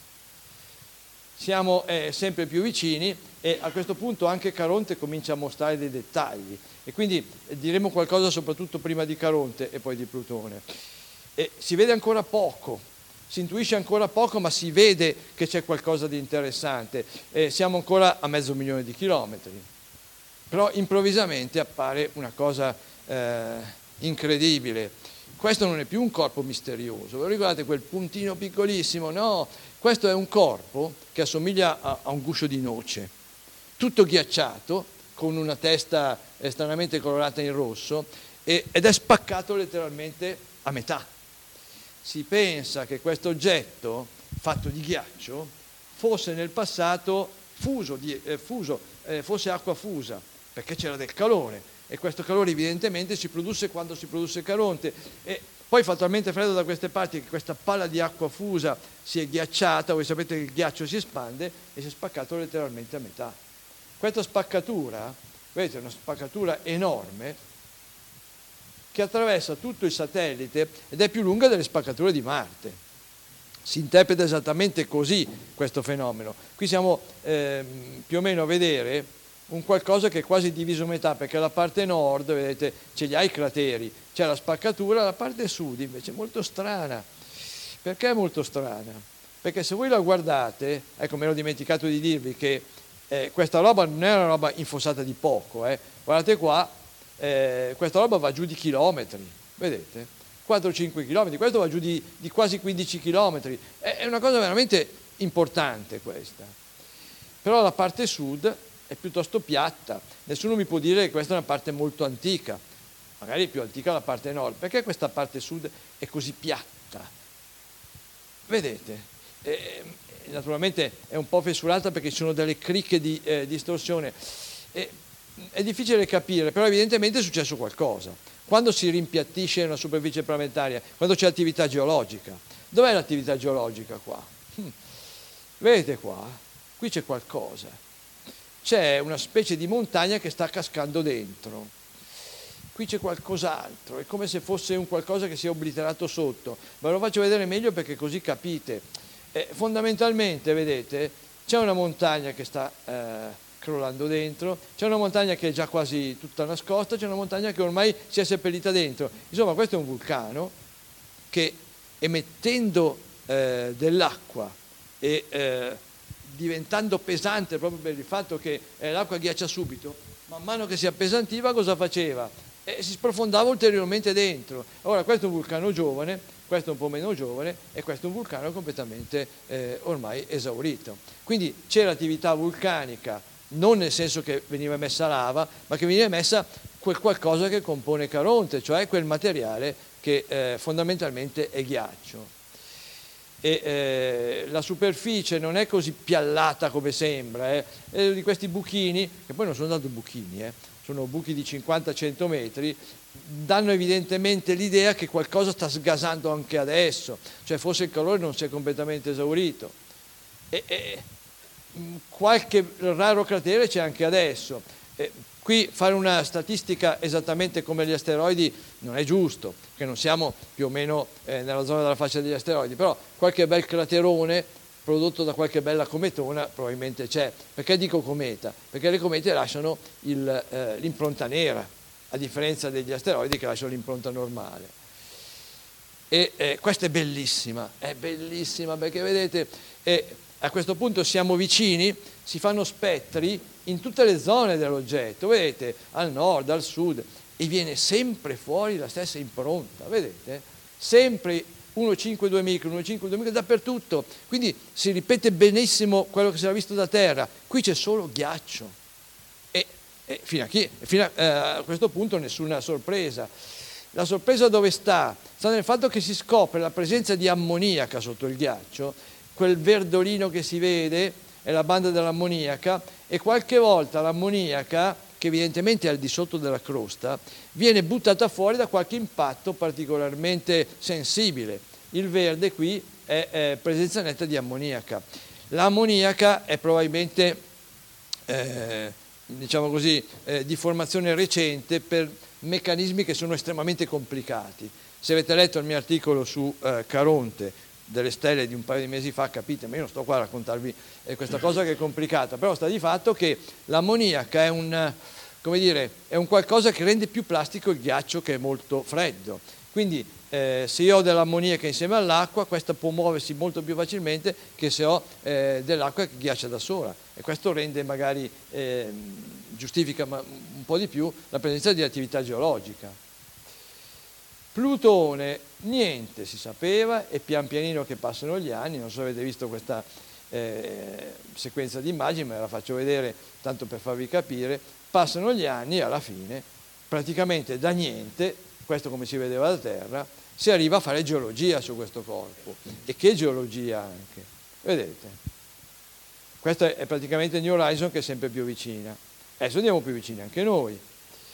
Siamo eh, sempre più vicini e a questo punto anche Caronte comincia a mostrare dei dettagli e quindi eh, diremo qualcosa soprattutto prima di Caronte e poi di Plutone. E si vede ancora poco, si intuisce ancora poco, ma si vede che c'è qualcosa di interessante. E siamo ancora a mezzo milione di chilometri, però improvvisamente appare una cosa eh, incredibile. Questo non è più un corpo misterioso, vi ricordate quel puntino piccolissimo? No, questo è un corpo che assomiglia a, a un guscio di noce, tutto ghiacciato, con una testa stranamente colorata in rosso e, ed è spaccato letteralmente a metà. Si pensa che questo oggetto fatto di ghiaccio fosse nel passato fuso, di, eh, fuso eh, fosse acqua fusa, perché c'era del calore. e questo calore evidentemente si produsse quando si produsse Caronte, e poi fa talmente freddo da queste parti che questa palla di acqua fusa si è ghiacciata. Voi sapete che il ghiaccio si espande e si è spaccato letteralmente a metà. Questa spaccatura, vedete, è una spaccatura enorme che attraversa tutto il satellite ed è più lunga delle spaccature di Marte. Si interpreta esattamente così questo fenomeno. Qui siamo eh, più o meno a vedere un qualcosa che è quasi diviso a metà, perché la parte nord, vedete, ce li ha i crateri, c'è la spaccatura, la parte sud invece è molto strana. Perché è molto strana? Perché se voi la guardate, ecco, me l'ho dimenticato di dirvi che eh, questa roba non è una roba infossata di poco, eh. Guardate qua, eh, questa roba va giù di chilometri, vedete? quattro cinque chilometri, questo va giù di, di quasi quindici chilometri, è, è una cosa veramente importante questa. Però la parte sud è piuttosto piatta, nessuno mi può dire che questa è una parte molto antica, magari è più antica la parte nord. Perché questa parte sud è così piatta? Vedete? E, naturalmente è un po' fessurata perché ci sono delle cricche di eh, distorsione, e, è difficile capire, però evidentemente è successo qualcosa. Quando si rimpiattisce una superficie planetaria, quando c'è attività geologica. Dov'è l'attività geologica qua? Hm. Vedete qua? Qui c'è qualcosa. C'è una specie di montagna che sta cascando dentro. Qui c'è qualcos'altro, è come se fosse un qualcosa che si è obliterato sotto. Ve lo faccio vedere meglio perché così capite. Eh, fondamentalmente, vedete, c'è una montagna che sta eh, crollando dentro, c'è una montagna che è già quasi tutta nascosta, c'è una montagna che ormai si è seppellita dentro. Insomma, questo è un vulcano che, emettendo eh, dell'acqua e eh, diventando pesante proprio per il fatto che eh, l'acqua ghiaccia subito, man mano che si appesantiva cosa faceva? Eh, si sprofondava ulteriormente dentro. Ora questo è un vulcano giovane, questo è un po' meno giovane e questo è un vulcano completamente eh, ormai esaurito. Quindi c'era attività vulcanica, non nel senso che veniva emessa lava, ma che veniva emessa quel qualcosa che compone Caronte, cioè quel materiale che eh, fondamentalmente è ghiaccio. E eh, la superficie non è così piallata come sembra, eh. È di questi buchini, che poi non sono tanto buchini, eh. Sono buchi di cinquanta cento metri, danno evidentemente l'idea che qualcosa sta sgasando anche adesso, cioè forse il calore non si è completamente esaurito. E, e, qualche raro cratere c'è anche adesso. E, qui fare una statistica esattamente come gli asteroidi non è giusto, perché non siamo più o meno eh, nella zona della faccia degli asteroidi, però qualche bel craterone prodotto da qualche bella cometona probabilmente c'è. Perché dico cometa? Perché le comete lasciano il, eh, l'impronta nera, a differenza degli asteroidi che lasciano l'impronta normale. E eh, questa è bellissima, è bellissima perché vedete, eh, a questo punto siamo vicini, si fanno spettri in tutte le zone dell'oggetto, vedete, al nord, al sud, e viene sempre fuori la stessa impronta, vedete? Sempre uno virgola cinquantadue micron, uno virgola cinquantadue micron dappertutto, quindi si ripete benissimo quello che si era visto da terra. Qui c'è solo ghiaccio e, e fino, a, chi, fino a, eh, a questo punto nessuna sorpresa. La sorpresa dove sta? Sta nel fatto che si scopre la presenza di ammoniaca sotto il ghiaccio, quel verdolino che si vede è la banda dell'ammoniaca, e qualche volta l'ammoniaca, che evidentemente è al di sotto della crosta, viene buttata fuori da qualche impatto particolarmente sensibile. Il verde qui è, è presenza netta di ammoniaca. L'ammoniaca è probabilmente, eh, diciamo così, eh, di formazione recente per meccanismi che sono estremamente complicati. Se avete letto il mio articolo su eh, Caronte, delle stelle di un paio di mesi fa, capite, ma io non sto qua a raccontarvi eh, questa cosa che è complicata, però sta di fatto che l'ammoniaca è un, come dire, è un qualcosa che rende più plastico il ghiaccio, che è molto freddo. Quindi eh, se io ho dell'ammoniaca insieme all'acqua, questa può muoversi molto più facilmente che se ho eh, dell'acqua che ghiaccia da sola, e questo rende magari, eh, giustifica un po' di più la presenza di attività geologica. Plutone, niente si sapeva, e pian pianino che passano gli anni, non so se avete visto questa eh, sequenza di immagini, me la faccio vedere tanto per farvi capire, passano gli anni e alla fine, praticamente da niente, questo come si vedeva da terra, si arriva a fare geologia su questo corpo. E che geologia anche, vedete? Questa è praticamente New Horizons, che è sempre più vicina. Adesso andiamo più vicini anche noi.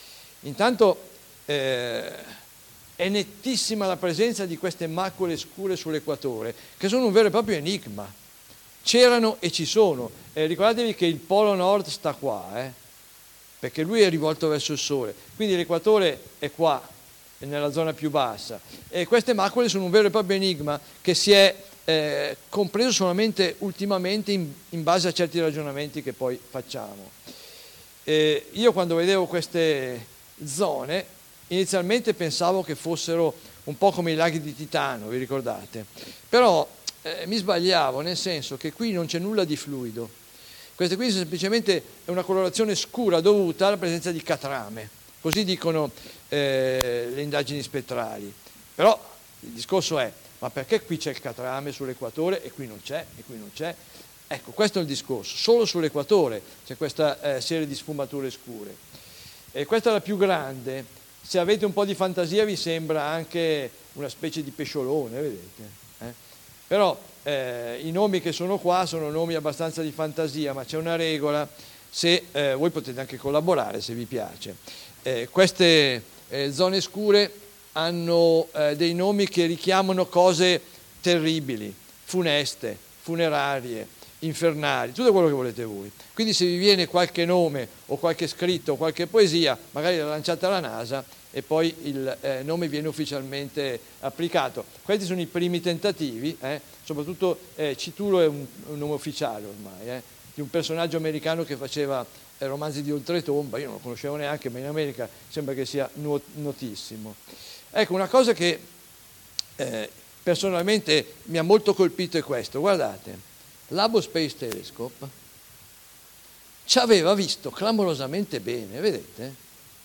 Intanto eh, è nettissima la presenza di queste macule scure sull'equatore, che sono un vero e proprio enigma. C'erano e ci sono. Eh, ricordatevi che il polo nord sta qua, eh, perché lui è rivolto verso il sole, quindi l'equatore è qua, è nella zona più bassa, e queste macule sono un vero e proprio enigma che si è eh, compreso solamente ultimamente in, in base a certi ragionamenti che poi facciamo. Eh, io quando vedevo queste zone inizialmente pensavo che fossero un po' come i laghi di Titano, vi ricordate? Però eh, mi sbagliavo, nel senso che qui non c'è nulla di fluido. Questa qui semplicemente è una colorazione scura dovuta alla presenza di catrame, così dicono eh, le indagini spettrali. Però il discorso è, ma perché qui c'è il catrame sull'equatore e qui non c'è, e qui non c'è? Ecco, questo è il discorso. Solo sull'equatore c'è questa eh, serie di sfumature scure. E questa è la più grande. Se avete un po' di fantasia vi sembra anche una specie di pesciolone, vedete? Eh? Però eh, i nomi che sono qua sono nomi abbastanza di fantasia, ma c'è una regola, se eh, voi potete anche collaborare se vi piace. Eh, queste eh, zone scure hanno eh, dei nomi che richiamano cose terribili, funeste, funerarie, infernali, tutto quello che volete voi. Quindi se vi viene qualche nome o qualche scritto o qualche poesia, magari la lanciate alla NASA e poi il eh, nome viene ufficialmente applicato. Questi sono i primi tentativi, eh? Soprattutto eh, Cthulhu è un, un nome ufficiale ormai, eh? Di un personaggio americano che faceva eh, romanzi di oltretomba, io non lo conoscevo neanche, ma in America sembra che sia notissimo. Ecco, una cosa che eh, personalmente mi ha molto colpito è questo, guardate, l'Hubble Space Telescope ci aveva visto clamorosamente bene, vedete?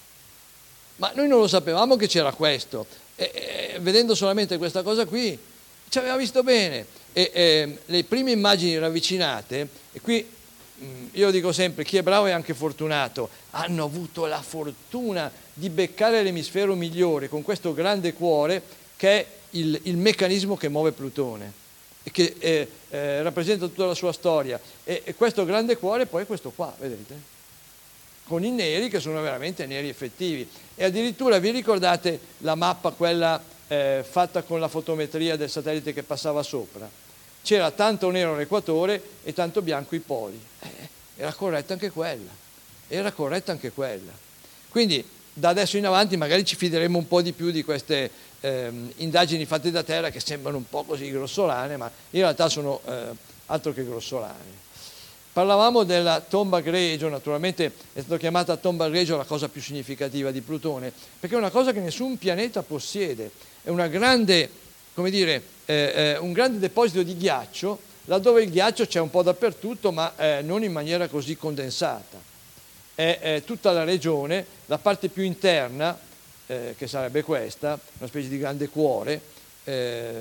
Ma noi non lo sapevamo che c'era questo, e, e, vedendo solamente questa cosa qui, ci aveva visto bene. E, e, le prime immagini ravvicinate, e qui mh, io dico sempre, chi è bravo è anche fortunato, hanno avuto la fortuna di beccare l'emisfero migliore con questo grande cuore che è il, il meccanismo che muove Plutone, e che eh, eh, rappresenta tutta la sua storia. E, e questo grande cuore poi è questo qua, vedete? Con i neri che sono veramente neri effettivi. E addirittura vi ricordate la mappa, quella eh, fatta con la fotometria del satellite che passava sopra? C'era tanto nero all'equatore e tanto bianco i poli. Eh, era corretta anche quella. Era corretta anche quella. Quindi da adesso in avanti magari ci fideremo un po' di più di queste ehm, indagini fatte da terra che sembrano un po' così grossolane, ma in realtà sono eh, altro che grossolane. Parlavamo della tomba Grigio, naturalmente è stata chiamata tomba Grigio la cosa più significativa di Plutone, perché è una cosa che nessun pianeta possiede, è una grande, come dire, eh, eh, un grande deposito di ghiaccio, laddove il ghiaccio c'è un po' dappertutto, ma eh, non in maniera così condensata. È, è tutta la regione, la parte più interna, eh, che sarebbe questa, una specie di grande cuore, Eh,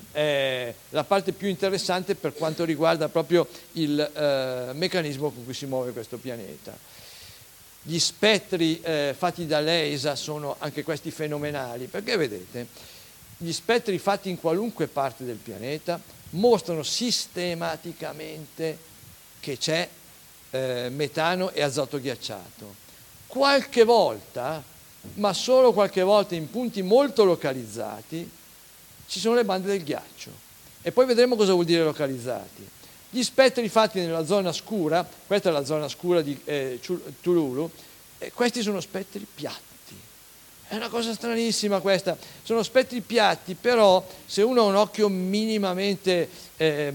è la parte più interessante per quanto riguarda proprio il eh, meccanismo con cui si muove questo pianeta. Gli spettri eh, fatti dall'E S A sono anche questi fenomenali, perché vedete, gli spettri fatti in qualunque parte del pianeta mostrano sistematicamente che c'è eh, metano e azoto ghiacciato. Qualche volta, ma solo qualche volta in punti molto localizzati, ci sono le bande del ghiaccio. E poi vedremo cosa vuol dire localizzati. Gli spettri fatti nella zona scura, questa è la zona scura di eh, Tululu, eh, questi sono spettri piatti. È una cosa stranissima questa. Sono spettri piatti, però se uno ha un occhio minimamente eh,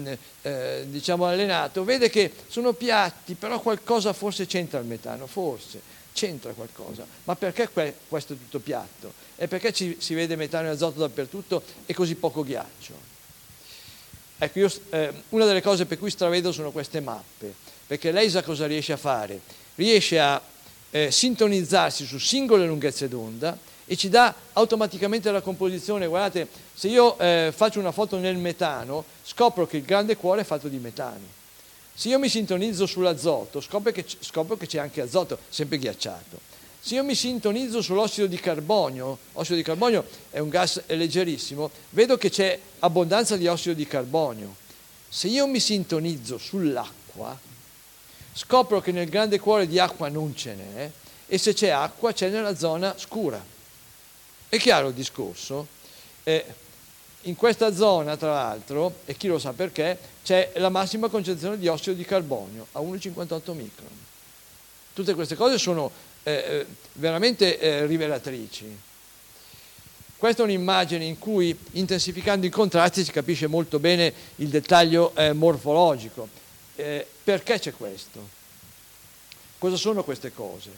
eh, diciamo allenato, vede che sono piatti, però qualcosa forse c'entra il metano, forse. C'entra qualcosa, ma perché que- questo è tutto piatto? E perché ci, si vede metano e azoto dappertutto e così poco ghiaccio? Ecco, io, eh, una delle cose per cui stravedo sono queste mappe, perché l'E S A cosa riesce a fare? Riesce a eh, sintonizzarsi su singole lunghezze d'onda e ci dà automaticamente la composizione. Guardate, se io eh, faccio una foto nel metano, scopro che il grande cuore è fatto di metano. Se io mi sintonizzo sull'azoto, scopro che, scopro che c'è anche azoto, sempre ghiacciato. Se io mi sintonizzo sull'ossido di carbonio, ossido di carbonio è un gas leggerissimo, vedo che c'è abbondanza di ossido di carbonio. Se io mi sintonizzo sull'acqua, scopro che nel grande cuore di acqua non ce n'è e se c'è acqua c'è nella zona scura. È chiaro il discorso? Eh, in questa zona, tra l'altro, e chi lo sa perché, c'è la massima concentrazione di ossido di carbonio, a uno virgola cinquantotto micron. Tutte queste cose sono eh, veramente eh, rivelatrici. Questa è un'immagine in cui, intensificando i contrasti, si capisce molto bene il dettaglio eh, morfologico. Eh, perché c'è questo? Cosa sono queste cose?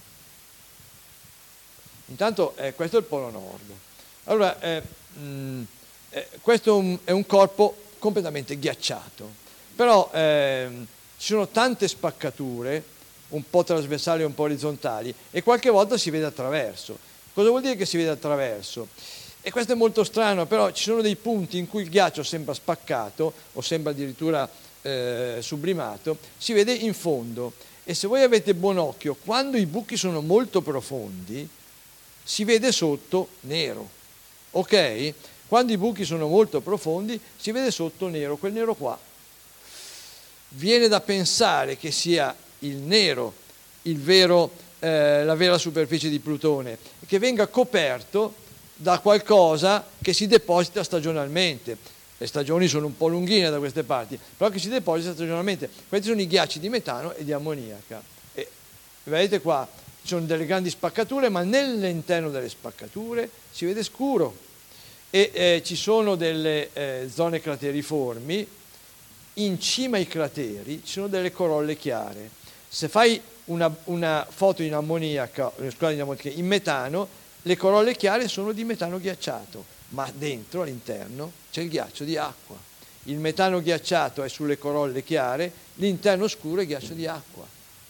Intanto eh, questo è il Polo Nord. Allora, eh, mh, eh, questo è un, è un corpo completamente ghiacciato, però eh, ci sono tante spaccature, un po' trasversali e un po' orizzontali, e qualche volta si vede attraverso. Cosa vuol dire che si vede attraverso? E questo è molto strano, però ci sono dei punti in cui il ghiaccio sembra spaccato o sembra addirittura eh, sublimato, si vede in fondo, e se voi avete buon occhio, quando i buchi sono molto profondi si vede sotto nero, ok? Quando i buchi sono molto profondi si vede sotto nero, quel nero qua. Viene da pensare che sia il nero il vero, eh, la vera superficie di Plutone, che venga coperto da qualcosa che si deposita stagionalmente. Le stagioni sono un po' lunghine da queste parti, però che si deposita stagionalmente. Questi sono i ghiacci di metano e di ammoniaca. E vedete qua, ci sono delle grandi spaccature, ma nell'interno delle spaccature si vede scuro. E eh, ci sono delle eh, zone crateriformi, in cima ai crateri ci sono delle corolle chiare. Se fai una, una foto in ammoniaca, scusate, in ammoniaca, in metano, le corolle chiare sono di metano ghiacciato, ma dentro, all'interno, c'è il ghiaccio di acqua. Il metano ghiacciato è sulle corolle chiare, l'interno scuro è ghiaccio di acqua.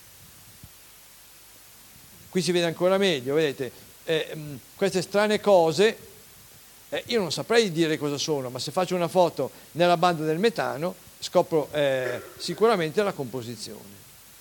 Qui si vede ancora meglio, vedete, eh, queste strane cose, eh, io non saprei dire cosa sono, ma se faccio una foto nella banda del metano, scopro eh, sicuramente la composizione.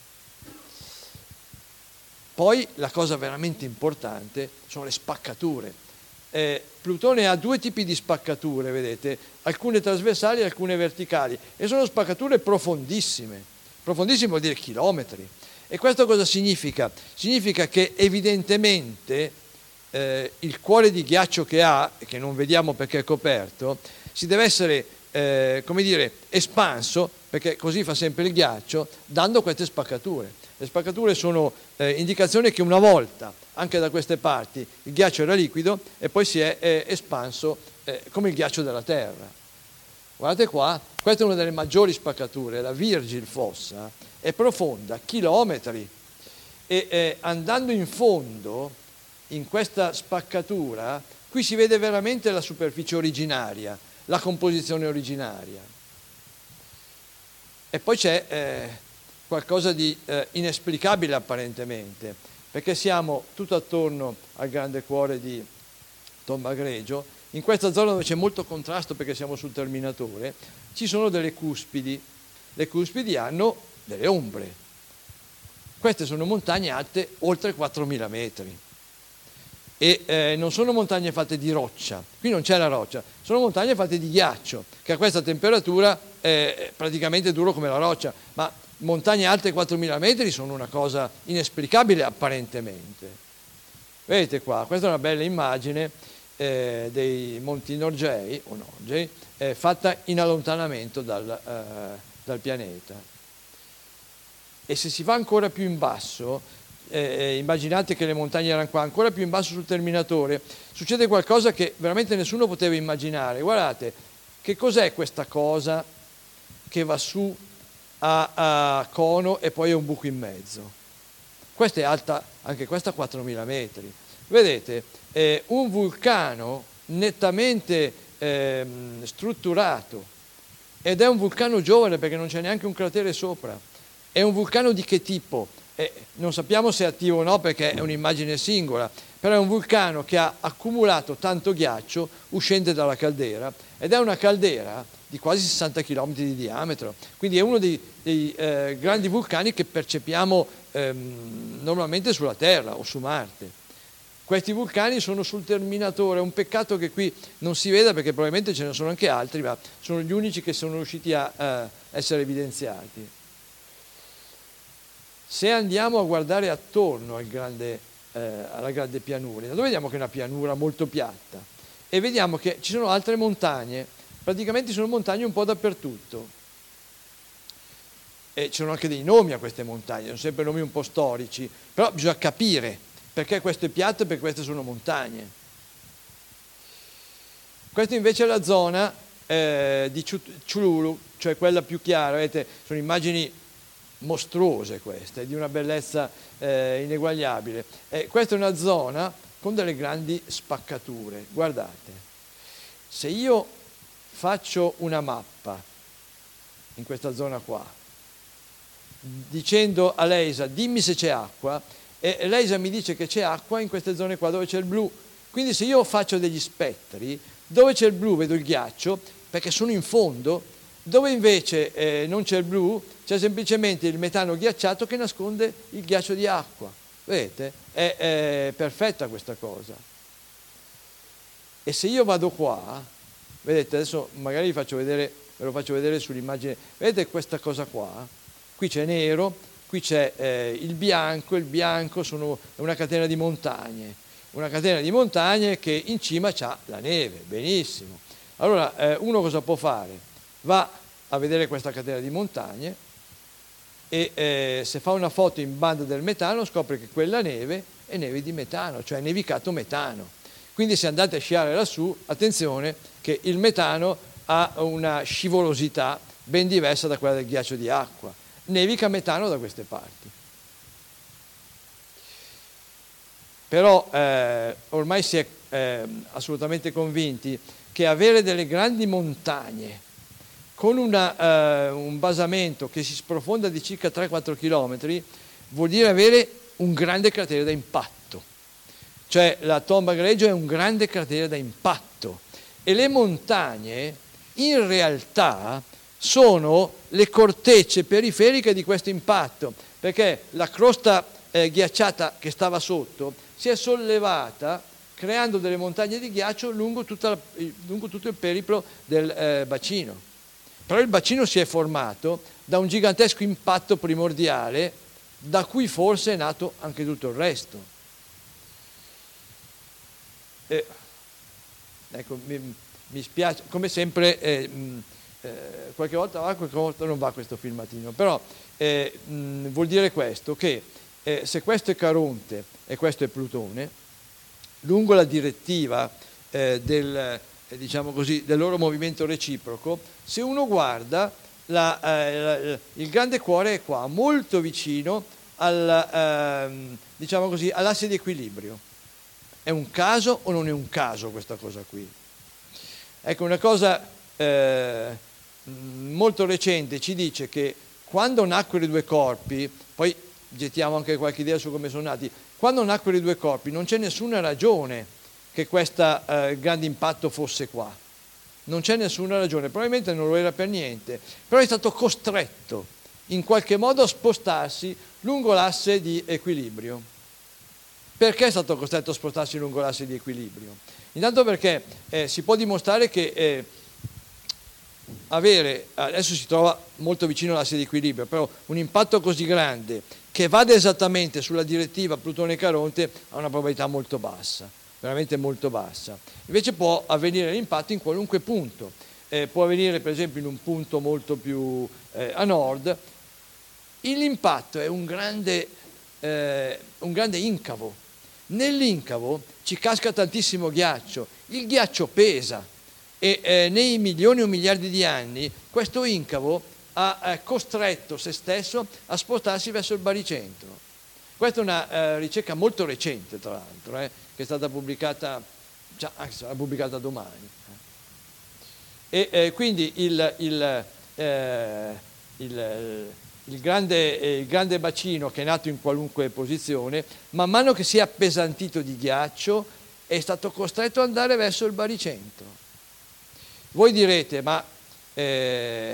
Poi la cosa veramente importante sono le spaccature. Eh, Plutone ha due tipi di spaccature, vedete, alcune trasversali e alcune verticali, e sono spaccature profondissime. Profondissime vuol dire chilometri. E questo cosa significa? Significa che evidentemente eh, il cuore di ghiaccio che ha, che non vediamo perché è coperto, si deve essere, eh, come dire, espanso, perché così fa sempre il ghiaccio, dando queste spaccature. Le spaccature sono eh, indicazione che una volta, anche da queste parti, il ghiaccio era liquido e poi si è eh, espanso eh, come il ghiaccio della Terra. Guardate qua, questa è una delle maggiori spaccature, la Virgil Fossa, è profonda chilometri, e eh, andando in fondo, in questa spaccatura, qui si vede veramente la superficie originaria, la composizione originaria. E poi c'è eh, qualcosa di eh, inesplicabile apparentemente, perché siamo tutto attorno al grande cuore di Tomba Greggio, in questa zona dove c'è molto contrasto perché siamo sul terminatore, ci sono delle cuspidi. Le cuspidi hanno delle ombre. Queste sono montagne alte oltre quattromila metri. E eh, non sono montagne fatte di roccia, qui non c'è la roccia, sono montagne fatte di ghiaccio, che a questa temperatura è praticamente duro come la roccia, ma montagne alte quattromila metri sono una cosa inesplicabile apparentemente. Vedete qua, questa è una bella immagine eh, dei Monti Norgei, o Norgei, eh, fatta in allontanamento dal, eh, dal pianeta. E se si va ancora più in basso, eh, immaginate che le montagne erano qua, ancora più in basso sul terminatore, succede qualcosa che veramente nessuno poteva immaginare. Guardate, che cos'è questa cosa che va su a, a cono e poi è un buco in mezzo? Questa è alta, anche questa quattromila metri. Vedete, eh, un vulcano nettamente eh, strutturato, ed è un vulcano giovane perché non c'è neanche un cratere sopra. È un vulcano di che tipo? Eh, non sappiamo se è attivo o no perché è un'immagine singola, però è un vulcano che ha accumulato tanto ghiaccio uscente dalla caldera, ed è una caldera di quasi sessanta chilometri di diametro, quindi è uno dei, dei eh, grandi vulcani che percepiamo ehm, normalmente sulla Terra o su Marte. Questi vulcani sono sul terminatore, è un peccato che qui non si veda perché probabilmente ce ne sono anche altri, ma sono gli unici che sono riusciti a eh, essere evidenziati. Se andiamo a guardare attorno al grande eh, alla grande pianura. Intanto vediamo che è una pianura molto piatta e vediamo che ci sono altre montagne, praticamente ci sono montagne un po' dappertutto. E ci sono anche dei nomi a queste montagne, sono sempre nomi un po' storici, però bisogna capire perché questo è piatto e perché queste sono montagne. Questa invece è la zona eh, di Cholulu, cioè quella più chiara, vedete, sono immagini mostruose queste, di una bellezza eh, ineguagliabile. E questa è una zona con delle grandi spaccature. Guardate, se io faccio una mappa in questa zona qua, dicendo a Leisa dimmi se c'è acqua, e Leisa mi dice che c'è acqua in queste zone qua dove c'è il blu. Quindi se io faccio degli spettri, dove c'è il blu vedo il ghiaccio, perché sono in fondo, dove invece eh, non c'è il blu, c'è semplicemente il metano ghiacciato che nasconde il ghiaccio di acqua. Vedete? È, è perfetta questa cosa. E se io vado qua, vedete, adesso magari vi faccio vedere, ve lo faccio vedere sull'immagine, vedete questa cosa qua? Qui c'è nero, qui c'è eh, il bianco, il bianco sono una catena di montagne, una catena di montagne che in cima c'ha la neve, benissimo. Allora eh, uno cosa può fare? Va a vedere questa catena di montagne e eh, se fa una foto in banda del metano scopre che quella neve è neve di metano, cioè nevicato metano. Quindi se andate a sciare lassù, attenzione che il metano ha una scivolosità ben diversa da quella del ghiaccio di acqua. Nevica metano da queste parti. Però eh, ormai si è eh, assolutamente convinti che avere delle grandi montagne con una, eh, un basamento che si sprofonda di circa tre quattro chilometri vuol dire avere un grande cratere da impatto. Cioè la tomba Greggio è un grande cratere da impatto e le montagne in realtà sono le cortecce periferiche di questo impatto, perché la crosta eh, ghiacciata che stava sotto si è sollevata creando delle montagne di ghiaccio lungo, tutta la, lungo tutto il periplo del eh, bacino. Però il bacino si è formato da un gigantesco impatto primordiale da cui forse è nato anche tutto il resto. E, ecco, mi, mi spiace, come sempre eh, mh, eh, qualche volta va, qualche volta non va questo filmatino, però eh, mh, vuol dire questo, che eh, se questo è Caronte e questo è Plutone, lungo la direttiva eh, del, eh, diciamo così, del loro movimento reciproco, se uno guarda, la, eh, la, il grande cuore è qua, molto vicino al, eh, diciamo così, all'asse di equilibrio. È un caso o non è un caso questa cosa qui? Ecco, una cosa eh, molto recente ci dice che quando nacquero i due corpi, poi gettiamo anche qualche idea su come sono nati, quando nacquero i due corpi non c'è nessuna ragione che questo eh, grande impatto fosse qua, non c'è nessuna ragione, probabilmente non lo era per niente, però è stato costretto in qualche modo a spostarsi lungo l'asse di equilibrio. Perché è stato costretto a spostarsi lungo l'asse di equilibrio? Intanto perché eh, si può dimostrare che eh, avere, adesso si trova molto vicino all'asse di equilibrio, però un impatto così grande che vada esattamente sulla direttiva Plutone-Caronte ha una probabilità molto bassa, veramente molto bassa. Invece può avvenire l'impatto in qualunque punto, eh, può avvenire per esempio in un punto molto più eh, a nord. L'impatto è un grande, eh, un grande incavo. Nell'incavo ci casca tantissimo ghiaccio, il ghiaccio pesa e eh, nei milioni o miliardi di anni questo incavo ha eh, costretto se stesso a spostarsi verso il baricentro. Questa è una eh, ricerca molto recente, tra l'altro, eh, che è stata pubblicata, già, sarà pubblicata domani. E eh, quindi il, il, eh, il Il grande, eh, il grande bacino che è nato in qualunque posizione, man mano che si è appesantito di ghiaccio, è stato costretto ad andare verso il baricentro. Voi direte, ma eh,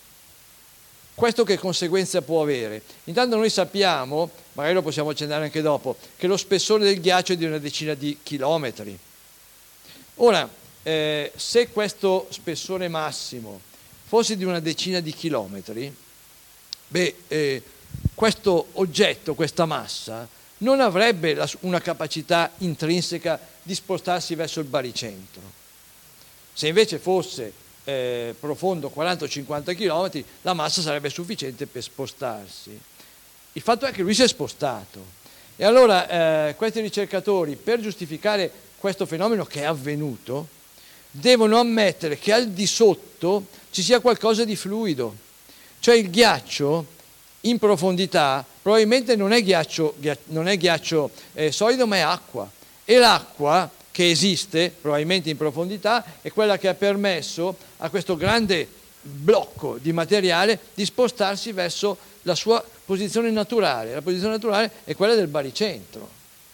questo che conseguenze può avere? Intanto noi sappiamo, magari lo possiamo accennare anche dopo, che lo spessore del ghiaccio è di una decina di chilometri. Ora, eh, se questo spessore massimo fosse di una decina di chilometri, beh, eh, questo oggetto, questa massa, non avrebbe la, una capacità intrinseca di spostarsi verso il baricentro. Se invece fosse eh, profondo quaranta o cinquanta chilometri, la massa sarebbe sufficiente per spostarsi. Il fatto è che lui si è spostato. E allora eh, questi ricercatori, per giustificare questo fenomeno che è avvenuto, devono ammettere che al di sotto ci sia qualcosa di fluido. Cioè il ghiaccio in profondità probabilmente non è ghiaccio, non è ghiaccio eh, solido, ma è acqua. E l'acqua che esiste probabilmente in profondità è quella che ha permesso a questo grande blocco di materiale di spostarsi verso la sua posizione naturale. La posizione naturale è quella del baricentro.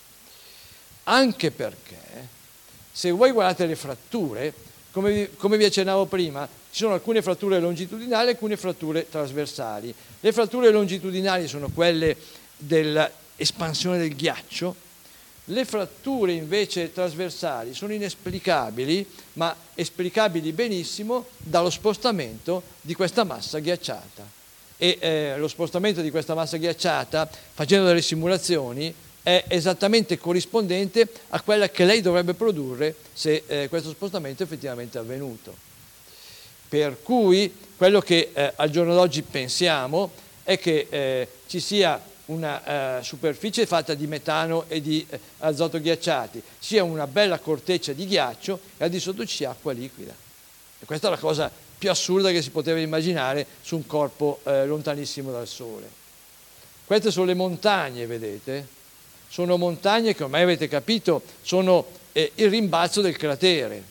Anche perché, se voi guardate le fratture, come vi, come vi accennavo prima, ci sono alcune fratture longitudinali e alcune fratture trasversali. Le fratture longitudinali sono quelle dell'espansione del ghiaccio, le fratture invece trasversali sono inesplicabili, ma esplicabili benissimo dallo spostamento di questa massa ghiacciata. E eh, lo spostamento di questa massa ghiacciata, facendo delle simulazioni, è esattamente corrispondente a quella che lei dovrebbe produrre se eh, questo spostamento è effettivamente avvenuto. Per cui quello che eh, al giorno d'oggi pensiamo è che eh, ci sia una eh, superficie fatta di metano e di eh, azoto ghiacciati, sia una bella corteccia di ghiaccio e al di sotto ci sia acqua liquida. E questa è la cosa più assurda che si poteva immaginare su un corpo eh, lontanissimo dal Sole. Queste sono le montagne, vedete? Sono montagne che ormai avete capito sono eh, il rimbalzo del cratere.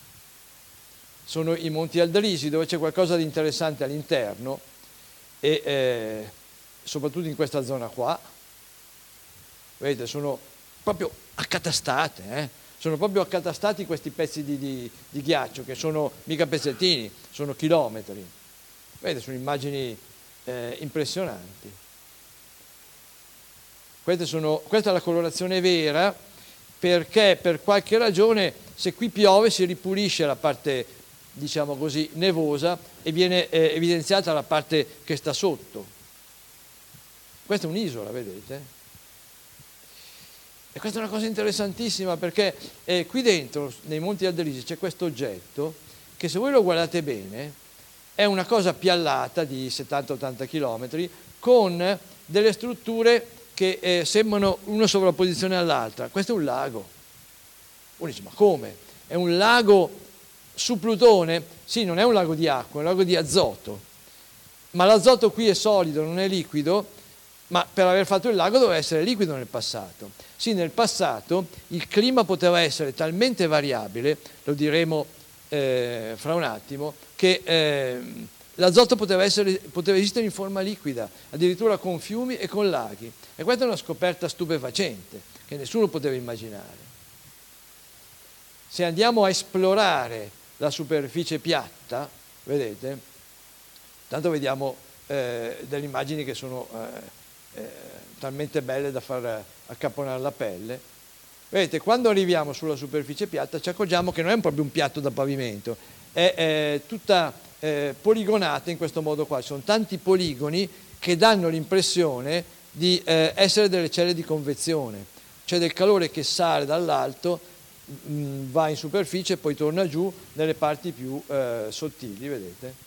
Sono i Monti Aldrisi, dove c'è qualcosa di interessante all'interno e eh, soprattutto in questa zona qua, vedete, sono proprio accatastate, eh? Sono proprio accatastati questi pezzi di, di, di ghiaccio, che sono mica pezzettini, sono chilometri. Vedete, sono immagini eh, impressionanti. Queste sono, questa è la colorazione vera, perché per qualche ragione, se qui piove, si ripulisce la parte, diciamo così, nevosa e viene eh, evidenziata la parte che sta sotto. Questa è un'isola, vedete? E questa è una cosa interessantissima perché eh, qui dentro, nei Monti Aldrisi, c'è questo oggetto che, se voi lo guardate bene, è una cosa piallata di settanta ottanta chilometri con delle strutture che eh, sembrano una sovrapposizione all'altra. Questo è un lago. Uno dice, ma come? È un lago su Plutone? Sì, non è un lago di acqua, è un lago di azoto. Ma l'azoto qui è solido, non è liquido, ma per aver fatto il lago doveva essere liquido nel passato. Sì, nel passato il clima poteva essere talmente variabile, lo diremo eh, fra un attimo, che eh, l'azoto poteva, essere, poteva esistere in forma liquida, addirittura con fiumi e con laghi. E questa è una scoperta stupefacente, che nessuno poteva immaginare. Se andiamo a esplorare la superficie piatta, vedete, tanto vediamo eh, delle immagini che sono eh, Eh, talmente belle da far accapponare la pelle. Vedete, quando arriviamo sulla superficie piatta ci accorgiamo che non è proprio un piatto da pavimento, è eh, tutta eh, poligonata in questo modo qua. Ci sono tanti poligoni che danno l'impressione di eh, essere delle celle di convezione, cioè del calore che sale dall'alto, mh, va in superficie e poi torna giù nelle parti più eh, sottili, vedete?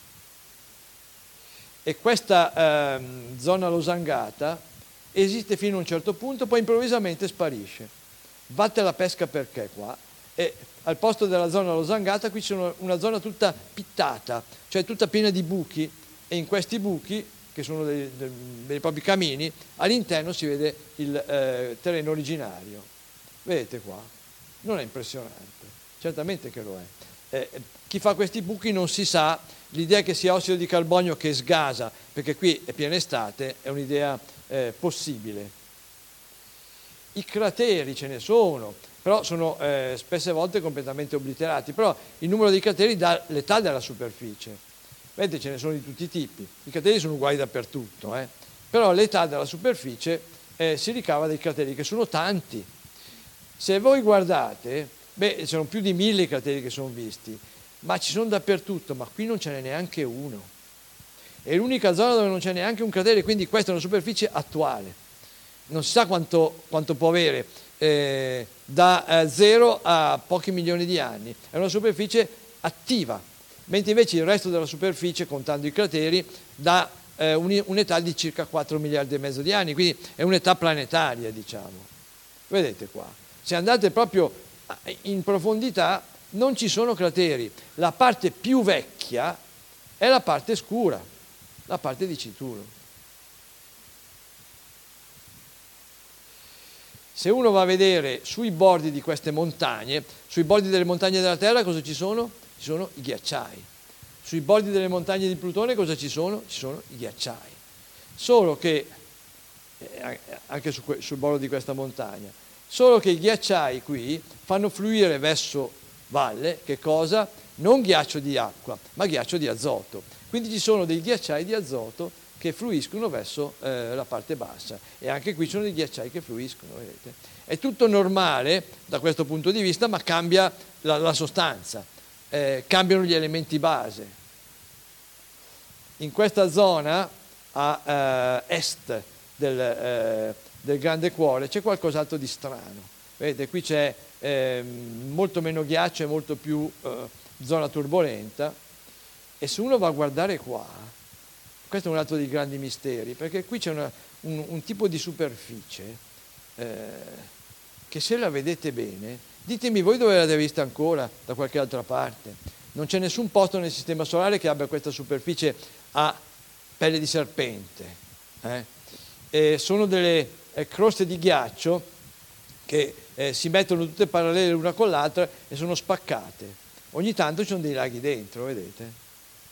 E questa eh, zona losangata esiste fino a un certo punto, poi improvvisamente sparisce. Vatte la pesca perché qua? E al posto della zona losangata qui c'è una zona tutta pittata, cioè tutta piena di buchi, e in questi buchi, che sono dei, dei, dei propri camini, all'interno si vede il eh, terreno originario. Vedete qua? Non è impressionante? Certamente che lo è. Eh, chi fa questi buchi non si sa. L'idea che sia ossido di carbonio che sgasa, perché qui è piena estate, è un'idea eh, possibile. I crateri ce ne sono, però sono eh, spesse volte completamente obliterati, però il numero dei crateri dà l'età della superficie. Vedete, ce ne sono di tutti i tipi, i crateri sono uguali dappertutto, eh? Però l'età della superficie eh, si ricava dai crateri, che sono tanti. Se voi guardate, beh, ci sono più di mille crateri che sono visti, ma ci sono dappertutto, ma qui non ce n'è neanche uno. È l'unica zona dove non c'è neanche un cratere, quindi questa è una superficie attuale. non si sa quanto, quanto può avere, eh, da zero a pochi milioni di anni. È una superficie attiva, mentre invece il resto della superficie, contando i crateri, dà eh, un'età di circa quattro miliardi e mezzo di anni, quindi è un'età planetaria, diciamo. Vedete qua, se andate proprio in profondità non ci sono crateri, la parte più vecchia è la parte scura, la parte di Cthulhu. Se uno va a vedere sui bordi di queste montagne, sui bordi delle montagne della Terra cosa ci sono? Ci sono i ghiacciai. Sui bordi delle montagne di Plutone cosa ci sono? Ci sono i ghiacciai. Solo che, anche su, sul bordo di questa montagna, solo che i ghiacciai qui fanno fluire verso valle, che cosa? Non ghiaccio di acqua, ma ghiaccio di azoto. Quindi ci sono dei ghiacciai di azoto che fluiscono verso eh, la parte bassa, e anche qui sono dei ghiacciai che fluiscono, vedete? È tutto normale da questo punto di vista, ma cambia la, la sostanza, eh, cambiano gli elementi base. In questa zona a eh, est del, eh, del grande cuore c'è qualcos'altro di strano, vedete? Qui c'è eh, molto meno ghiaccio e molto più eh, zona turbolenta, e se uno va a guardare qua, questo è un altro dei grandi misteri, perché qui c'è una, un, un tipo di superficie eh, che, se la vedete bene, ditemi voi dove l'avete vista ancora da qualche altra parte. Non c'è nessun posto nel sistema solare che abbia questa superficie a pelle di serpente. Eh? E sono delle eh, croste di ghiaccio che eh, si mettono tutte parallele l'una con l'altra e sono spaccate. Ogni tanto ci sono dei laghi dentro, vedete?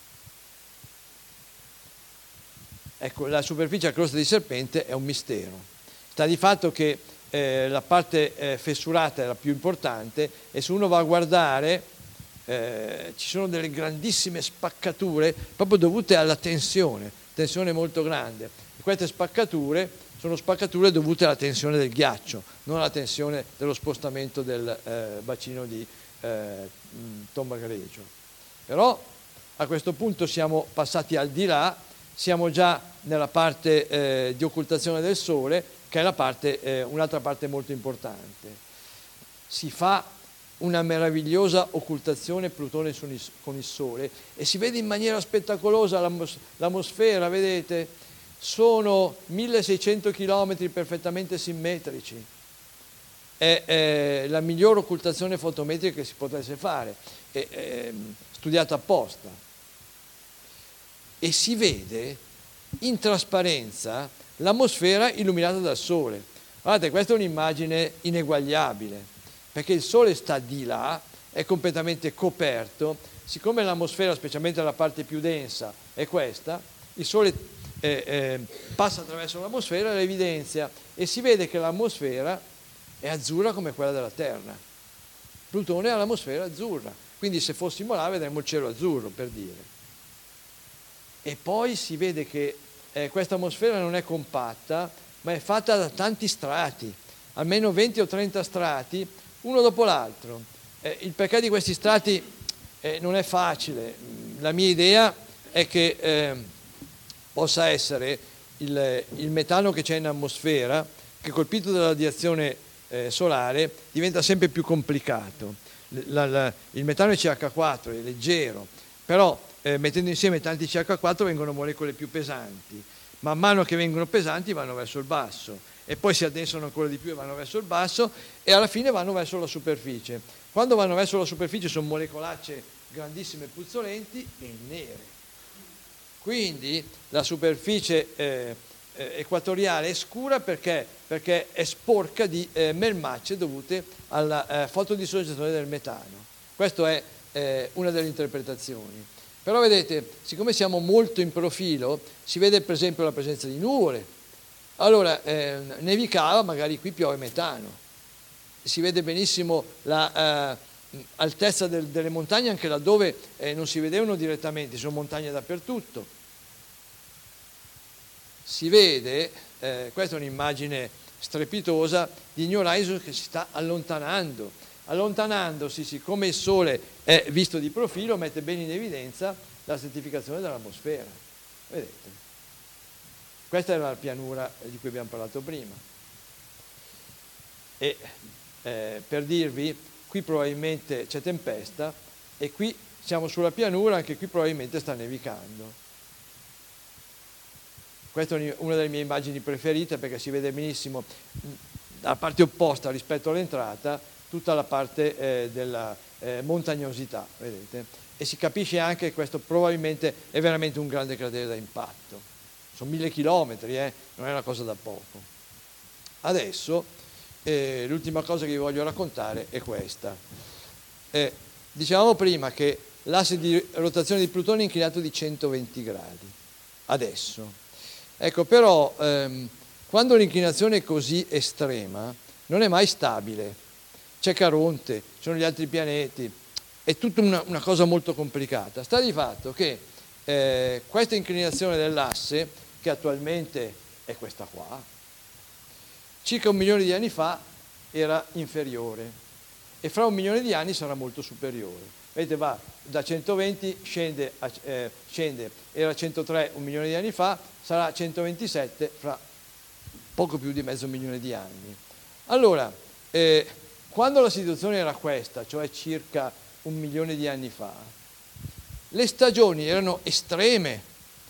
Ecco, la superficie a crosta di serpente è un mistero. Sta di fatto che eh, la parte eh, fessurata è la più importante, e se uno va a guardare eh, ci sono delle grandissime spaccature proprio dovute alla tensione, tensione molto grande. E queste spaccature sono spaccature dovute alla tensione del ghiaccio, non alla tensione dello spostamento del eh, bacino di eh, Tomba Greggio. Però a questo punto siamo passati al di là. Siamo già nella parte eh, di occultazione del Sole, che è la parte, eh, un'altra parte molto importante. Si fa una meravigliosa occultazione Plutone con il Sole e si vede in maniera spettacolosa l'atmos- l'atmosfera, vedete? Sono milleseicento chilometri perfettamente simmetrici. È, è la migliore occultazione fotometrica che si potesse fare, è, è studiata apposta. E si vede in trasparenza l'atmosfera illuminata dal Sole. Guardate, questa è un'immagine ineguagliabile, perché il Sole sta di là, è completamente coperto. Siccome l'atmosfera, specialmente la parte più densa, è questa, il Sole eh, eh, passa attraverso l'atmosfera e la evidenzia, e si vede che l'atmosfera è azzurra come quella della Terra. Plutone ha l'atmosfera azzurra, quindi se fossimo là vedremmo il cielo azzurro, per dire. E poi si vede che eh, questa atmosfera non è compatta, ma è fatta da tanti strati, almeno venti o trenta strati, uno dopo l'altro. Eh, il perché di questi strati eh, non è facile. La mia idea è che eh, possa essere il, il metano che c'è in atmosfera, che colpito dalla radiazione eh, solare diventa sempre più complicato. La, la, il metano è C H quattro, è leggero, però Eh, mettendo insieme tanti C H quattro vengono molecole più pesanti. Man mano che vengono pesanti vanno verso il basso, e poi si addensano ancora di più e vanno verso il basso, e alla fine vanno verso la superficie. Quando vanno verso la superficie sono molecolacce grandissime e puzzolenti e nere. Quindi la superficie eh, eh, equatoriale è scura perché? Perché è sporca di eh, melmacce dovute alla eh, fotodissociazione del metano. Questa è eh, una delle interpretazioni. Però vedete, siccome siamo molto in profilo, si vede per esempio la presenza di nuvole. Allora, eh, nevicava, magari qui piove metano. Si vede benissimo l'altezza eh, del, delle montagne anche laddove eh, non si vedevano direttamente, sono montagne dappertutto. Si vede, eh, questa è un'immagine strepitosa, di New Horizons che si sta allontanando. Allontanandosi, siccome il Sole è visto di profilo, mette bene in evidenza la stratificazione dell'atmosfera. Vedete? Questa era la pianura di cui abbiamo parlato prima. E eh, per dirvi, qui probabilmente c'è tempesta e qui siamo sulla pianura, anche qui probabilmente sta nevicando. Questa è una delle mie immagini preferite perché si vede benissimo dalla parte opposta rispetto all'entrata tutta la parte eh, della eh, montagnosità, vedete? E si capisce anche che questo probabilmente è veramente un grande cratere da impatto. Sono mille chilometri, eh? Non è una cosa da poco. Adesso eh, l'ultima cosa che vi voglio raccontare è questa. Eh, dicevamo prima che l'asse di rotazione di Plutone è inclinato di centoventi gradi. Adesso. Ecco, però ehm, quando l'inclinazione è così estrema non è mai stabile. C'è Caronte, ci sono gli altri pianeti, è tutta una, una cosa molto complicata. Sta di fatto che eh, questa inclinazione dell'asse, che attualmente è questa qua, circa un milione di anni fa era inferiore e fra un milione di anni sarà molto superiore. Vedete, va da centoventi, scende, a, eh, scende, era centotré un milione di anni fa, sarà centoventisette fra poco più di mezzo milione di anni. Allora, eh, quando la situazione era questa, cioè circa un milione di anni fa, le stagioni erano estreme,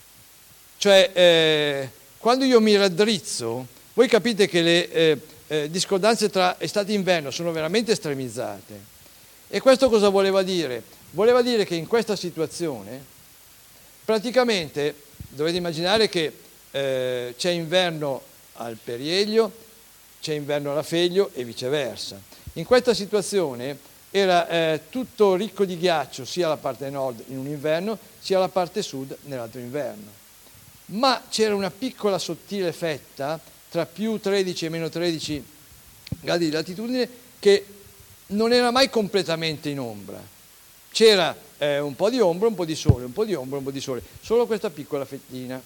cioè eh, quando io mi raddrizzo, voi capite che le eh, eh, discordanze tra estate e inverno sono veramente estremizzate. E questo cosa voleva dire? Voleva dire che in questa situazione praticamente dovete immaginare che eh, c'è inverno al perielio, c'è inverno alla Feglio e viceversa. In questa situazione era eh, tutto ricco di ghiaccio sia la parte nord in un inverno sia la parte sud nell'altro inverno. Ma c'era una piccola sottile fetta tra più tredici e meno tredici gradi di latitudine che non era mai completamente in ombra. C'era eh, un po' di ombra, un po' di sole, un po' di ombra, un po' di sole, solo questa piccola fettina.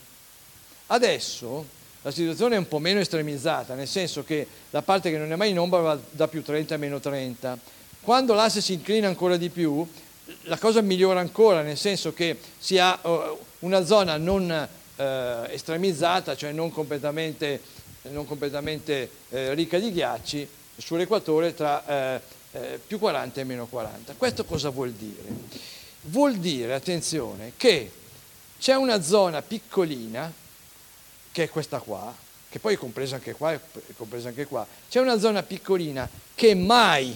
Adesso la situazione è un po' meno estremizzata, nel senso che la parte che non è mai in ombra va da più trenta a meno trenta. Quando l'asse si inclina ancora di più, la cosa migliora ancora, nel senso che si ha uh, una zona non uh, estremizzata, cioè non completamente, non completamente uh, ricca di ghiacci, sull'equatore tra uh, uh, più quaranta e meno quaranta. Questo cosa vuol dire? Vuol dire, attenzione, che c'è una zona piccolina, che è questa qua, che poi è compresa anche qua, è compresa anche qua, c'è una zona piccolina che mai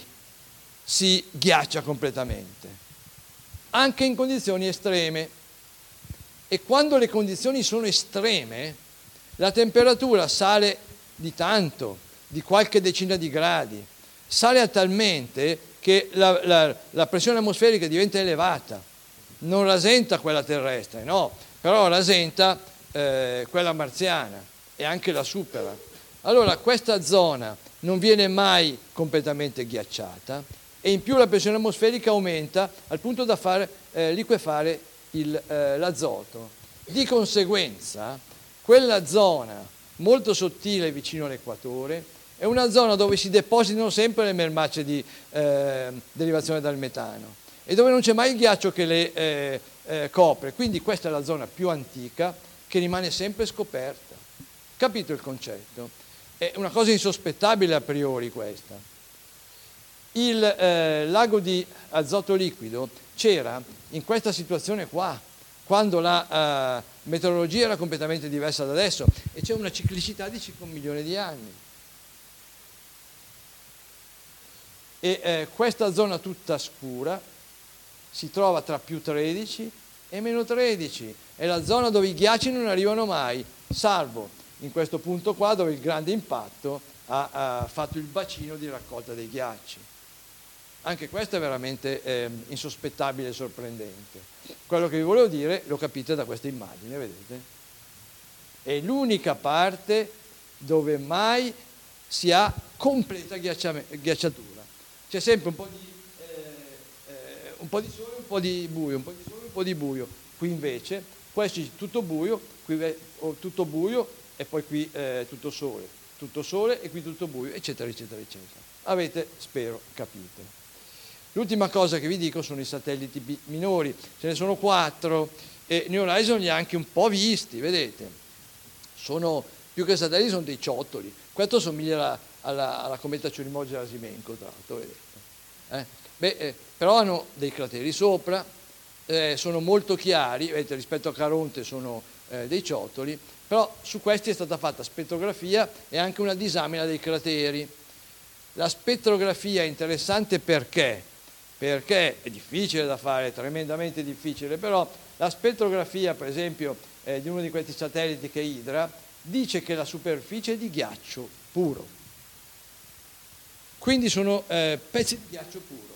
si ghiaccia completamente, anche in condizioni estreme. E quando le condizioni sono estreme, la temperatura sale di tanto, di qualche decina di gradi, sale a talmente che la, la, la pressione atmosferica diventa elevata, non rasenta quella terrestre, no, però rasenta eh, quella marziana e anche la supera. Allora questa zona non viene mai completamente ghiacciata e in più la pressione atmosferica aumenta al punto da far eh, liquefare il, eh, l'azoto. Di conseguenza quella zona molto sottile vicino all'equatore è una zona dove si depositano sempre le melmacce di eh, derivazione dal metano e dove non c'è mai il ghiaccio che le eh, eh, copre, quindi questa è la zona più antica che rimane sempre scoperta. Capito il concetto? È una cosa insospettabile a priori questa. Il eh, lago di azoto liquido c'era in questa situazione qua, quando la eh, meteorologia era completamente diversa da adesso e c'è una ciclicità di circa un milione di anni. E eh, questa zona tutta scura si trova tra più tredici e meno tredici, è la zona dove i ghiacci non arrivano mai, salvo in questo punto qua dove il grande impatto ha, ha fatto il bacino di raccolta dei ghiacci. Anche questo è veramente eh, insospettabile e sorprendente. Quello che vi volevo dire lo capite da questa immagine, vedete? È l'unica parte dove mai si ha completa ghiacciatura. C'è sempre un po' di, eh, eh, un po' di sole, un po' di buio, un po' di sole, un po' di buio. Qui invece, qua c'è tutto buio, qui tutto buio e poi qui eh, tutto sole, tutto sole e qui tutto buio, eccetera, eccetera, eccetera. Avete, spero, capito. L'ultima cosa che vi dico sono i satelliti minori, ce ne sono quattro e New Horizons li ha anche un po' visti, vedete? Sono, più che satelliti sono dei ciottoli, questo somiglia alla, alla cometa Churymov-Gerasimenko, tra l'altro, vedete. Eh? Beh, eh, però hanno dei crateri sopra, eh, sono molto chiari, vedete, rispetto a Caronte sono eh, dei ciottoli, però su questi è stata fatta spettrografia e anche una disamina dei crateri. La spettrografia è interessante perché? Perché è difficile da fare, tremendamente difficile, però la spettrografia, per esempio, eh, di uno di questi satelliti che è Hydra, dice che la superficie è di ghiaccio puro. Quindi sono eh, pezzi di ghiaccio puro.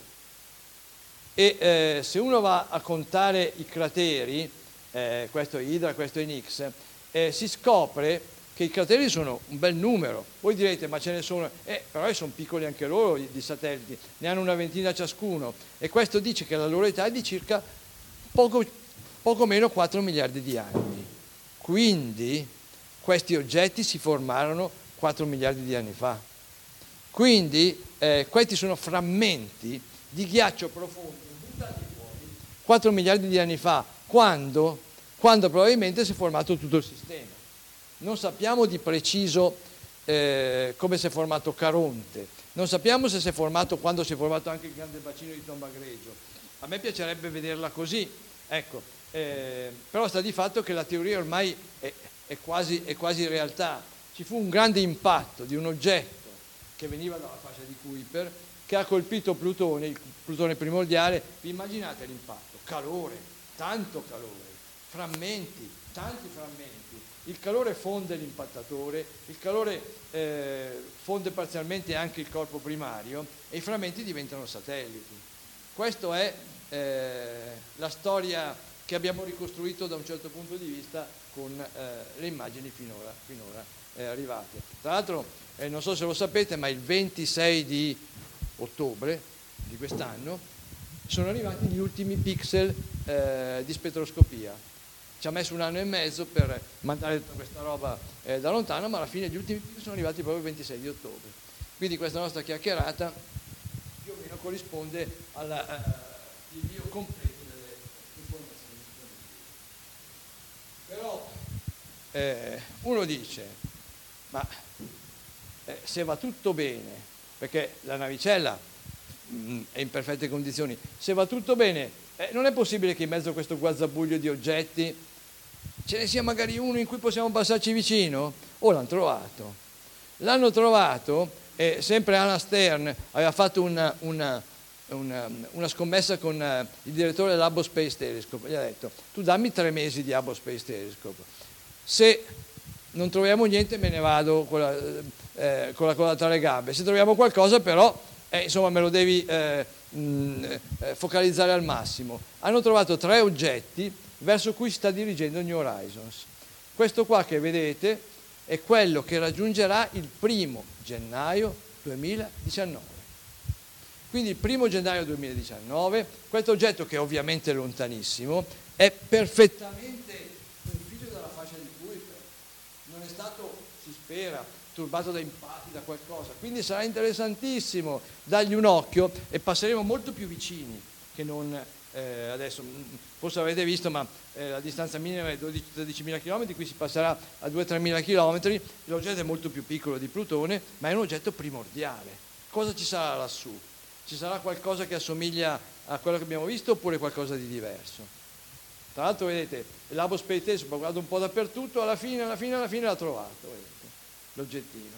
E eh, se uno va a contare i crateri, eh, questo è Hydra, questo è Nix, eh, si scopre che i crateri sono un bel numero. Voi direte, ma ce ne sono, eh, però sono piccoli anche loro di satelliti, ne hanno una ventina ciascuno, e questo dice che la loro età è di circa poco, poco meno quattro miliardi di anni. Quindi questi oggetti si formarono quattro miliardi di anni fa. Quindi eh, questi sono frammenti di ghiaccio profondo buttati fuori quattro miliardi di anni fa, quando, quando probabilmente si è formato tutto il sistema. Non sappiamo di preciso eh, come si è formato Caronte, non sappiamo se si è formato quando si è formato anche il grande bacino di Tomba Greggio. A me piacerebbe vederla così, ecco, eh, però sta di fatto che la teoria ormai è, è, quasi, è quasi realtà. Ci fu un grande impatto di un oggetto che veniva dalla fascia di Kuiper, che ha colpito Plutone, il Plutone primordiale. Vi immaginate l'impatto? Calore, tanto calore, frammenti, tanti frammenti. Il calore fonde l'impattatore, il calore eh, fonde parzialmente anche il corpo primario e i frammenti diventano satelliti. Questa è eh, la storia che abbiamo ricostruito da un certo punto di vista con eh, le immagini finora, finora eh, arrivate. Tra l'altro, eh, non so se lo sapete, ma il ventisei di ottobre di quest'anno sono arrivati gli ultimi pixel eh, di spettroscopia. Ci ha messo un anno e mezzo per mandare tutta questa roba eh, da lontano, ma alla fine gli ultimi pixel sono arrivati proprio il ventisei di ottobre. Quindi questa nostra chiacchierata più o meno corrisponde all'invio completo delle informazioni disponibili. Però eh, uno dice, ma eh, se va tutto bene, perché la navicella mh, è in perfette condizioni, se va tutto bene, eh, non è possibile che in mezzo a questo guazzabuglio di oggetti ce ne sia magari uno in cui possiamo passarci vicino? O l'hanno trovato? L'hanno trovato, e sempre Alan Stern aveva fatto una, una, una, una scommessa con uh, il direttore dell'Hubble Space Telescope, gli ha detto, tu dammi tre mesi di Hubble Space Telescope, se non troviamo niente me ne vado con la, eh, con la coda tra le gambe, se troviamo qualcosa però eh, insomma me lo devi eh, mh, eh, focalizzare al massimo. Hanno trovato tre oggetti verso cui si sta dirigendo New Horizons. Questo qua che vedete è quello che raggiungerà il primo gennaio duemiladiciannove. Quindi il primo gennaio duemiladiciannove, questo oggetto, che è ovviamente lontanissimo, è perfettamente un figlio dalla fascia di Kuiper. Non è stato, si spera, turbato da impatti, da qualcosa. Quindi sarà interessantissimo dargli un occhio e passeremo molto più vicini che non... Eh, adesso forse avete visto, ma eh, la distanza minima è dodici tredicimila chilometri, qui si passerà a due tremila chilometri. L'oggetto è molto più piccolo di Plutone, ma è un oggetto primordiale. Cosa ci sarà lassù? Ci sarà qualcosa che assomiglia a quello che abbiamo visto oppure qualcosa di diverso? Tra l'altro vedete, l'Hubble Space Telescope ha guardato un po' dappertutto, alla fine, alla fine, alla fine l'ha trovato, vedete, l'oggettino.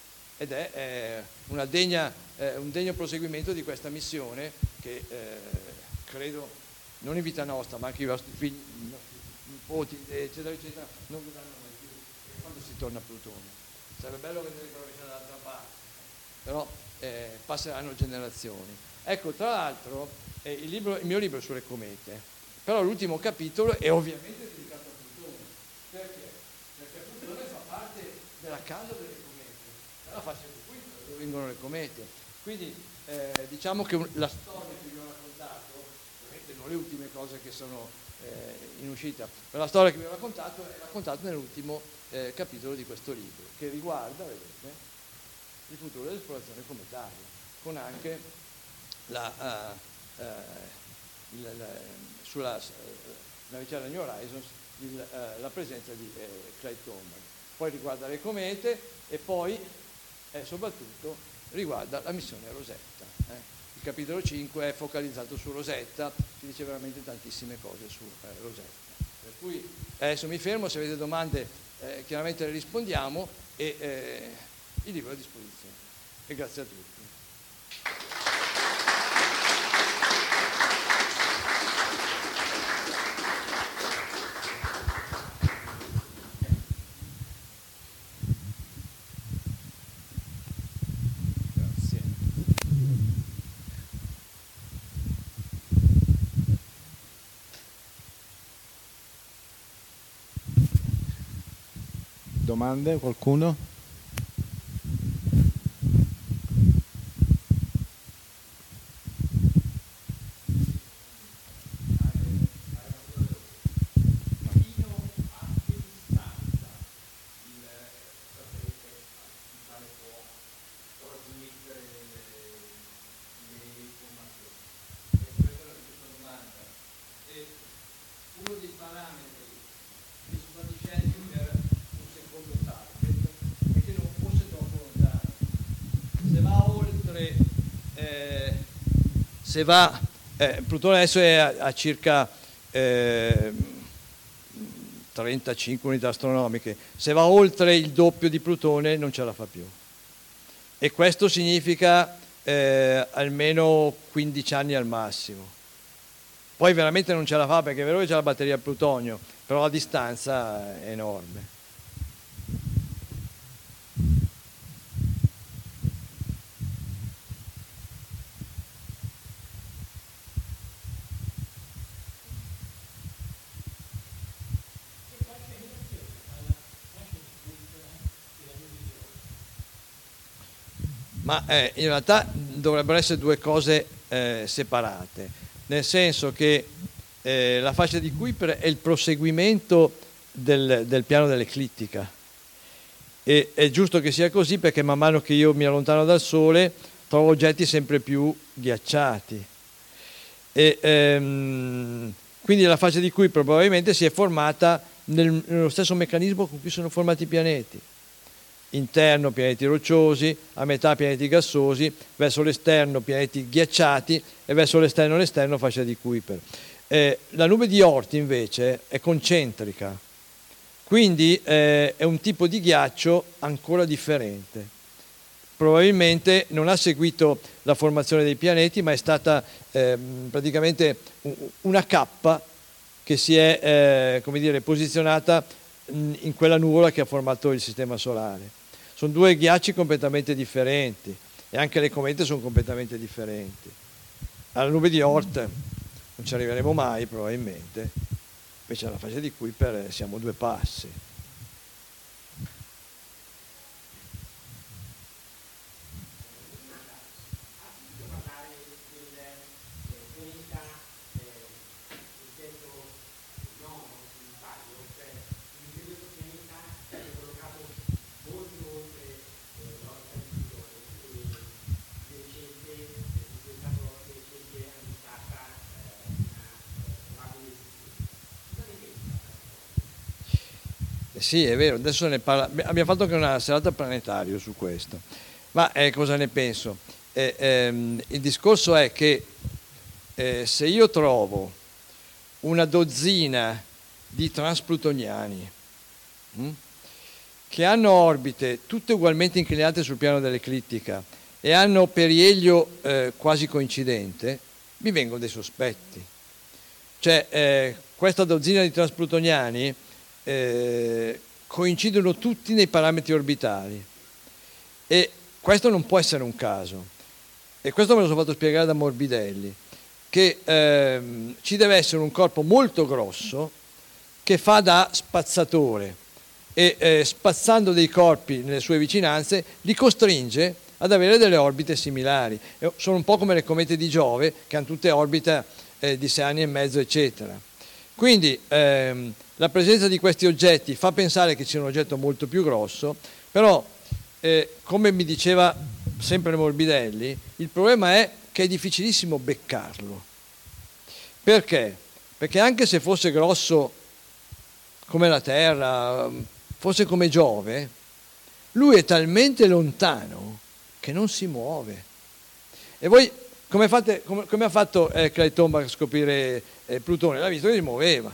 Ed è eh, una degna, eh, un degno proseguimento di questa missione che eh, credo, non in vita nostra, ma anche i vostri figli, i nostri nipoti, eccetera, eccetera, non vedranno mai più quando si torna a Plutone. Sarebbe bello vedere quello che c'è dall'altra parte, però eh, passeranno generazioni. Ecco, tra l'altro, eh, il, libro, il mio libro è sulle comete, però l'ultimo capitolo è ovviamente dedicato a Plutone. Perché? Perché Plutone fa parte della casa delle comete, dalla fascia di Kuiper, dove vengono le comete. Quindi eh, diciamo che un, la storia che vi ho raccontato, non le ultime cose che sono eh, in uscita, ma la storia che vi ho raccontato è raccontata nell'ultimo eh, capitolo di questo libro, che riguarda, vedete, il futuro dell'esplorazione cometaria, con anche la, uh, uh, il, la, sulla uh, navicella New Horizons il, uh, la presenza di uh, Clyde Tombaugh. Poi riguarda le comete e poi e soprattutto riguarda la missione Rosetta. Eh. Il capitolo cinque è focalizzato su Rosetta, si dice veramente tantissime cose su eh, Rosetta. Per cui adesso mi fermo, se avete domande eh, chiaramente le rispondiamo e eh, il libro è a disposizione. E grazie a tutti.
Domande? Qualcuno?
Se va, eh, Plutone adesso è a, a circa eh, trentacinque unità astronomiche, se va oltre il doppio di Plutone non ce la fa più. E questo significa eh, almeno quindici anni al massimo. Poi veramente non ce la fa perché è vero che c'è la batteria a plutonio, però la distanza è enorme. Ma eh, in realtà dovrebbero essere due cose eh, separate, nel senso che eh, la fascia di Kuiper è il proseguimento del, del piano dell'eclittica e è giusto che sia così perché man mano che io mi allontano dal Sole trovo oggetti sempre più ghiacciati e ehm, quindi la fascia di Kuiper probabilmente si è formata nel, nello stesso meccanismo con cui sono formati i pianeti. Interno pianeti rocciosi, a metà pianeti gassosi, verso l'esterno pianeti ghiacciati e verso l'esterno l'esterno fascia di Kuiper. Eh, la nube di Oort invece è concentrica, quindi eh, è un tipo di ghiaccio ancora differente. Probabilmente non ha seguito la formazione dei pianeti, ma è stata eh, praticamente una cappa che si è eh, come dire, posizionata in quella nuvola che ha formato il sistema solare. Sono due ghiacci completamente differenti e anche le comete sono completamente differenti. Alla nube di Oort non ci arriveremo mai probabilmente, invece alla fascia di Kuiper siamo due passi. Sì, è vero, adesso ne parla, abbiamo fatto anche una serata planetario su questo, ma eh, cosa ne penso? Eh, ehm, il discorso è che eh, se io trovo una dozzina di transplutoniani hm, che hanno orbite tutte ugualmente inclinate sul piano dell'eclittica e hanno perielio eh, quasi coincidente, mi vengono dei sospetti. Cioè, eh, questa dozzina di transplutoniani Eh, coincidono tutti nei parametri orbitali e questo non può essere un caso e questo me lo sono fatto spiegare da Morbidelli che ehm, ci deve essere un corpo molto grosso che fa da spazzatore e eh, spazzando dei corpi nelle sue vicinanze li costringe ad avere delle orbite similari. E sono un po' come le comete di Giove che hanno tutte orbite eh, di sei anni e mezzo eccetera. Quindi ehm, la presenza di questi oggetti fa pensare che sia un oggetto molto più grosso, però eh, come mi diceva sempre Morbidelli, il problema è che è difficilissimo beccarlo. Perché? Perché anche se fosse grosso come la Terra, fosse come Giove, lui è talmente lontano che non si muove. E voi come, fate, come, come ha fatto eh, Clayton a scoprire eh, Plutone? L'ha visto che si muoveva.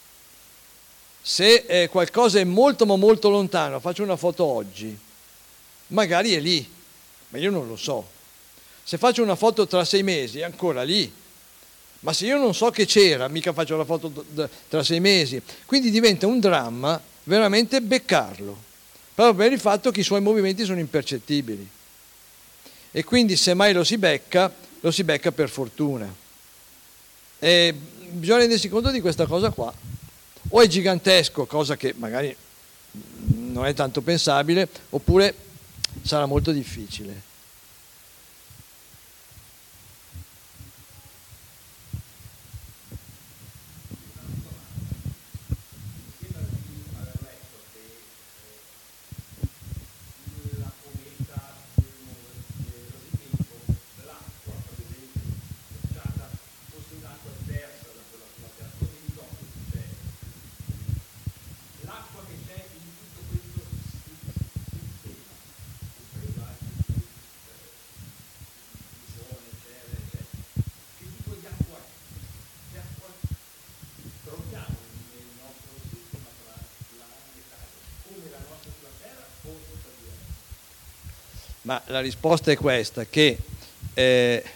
Se eh, qualcosa è molto ma molto lontano, faccio una foto oggi, magari è lì, ma io non lo so. Se faccio una foto tra sei mesi è ancora lì, ma se io non so che c'era, mica faccio la foto tra sei mesi. Quindi diventa un dramma veramente beccarlo, proprio per il fatto che i suoi movimenti sono impercettibili. E quindi se mai lo si becca, lo si becca per fortuna. E bisogna rendersi conto di questa cosa qua. O è gigantesco, cosa che magari non è tanto pensabile, oppure sarà molto difficile. Ma la risposta è questa, che eh,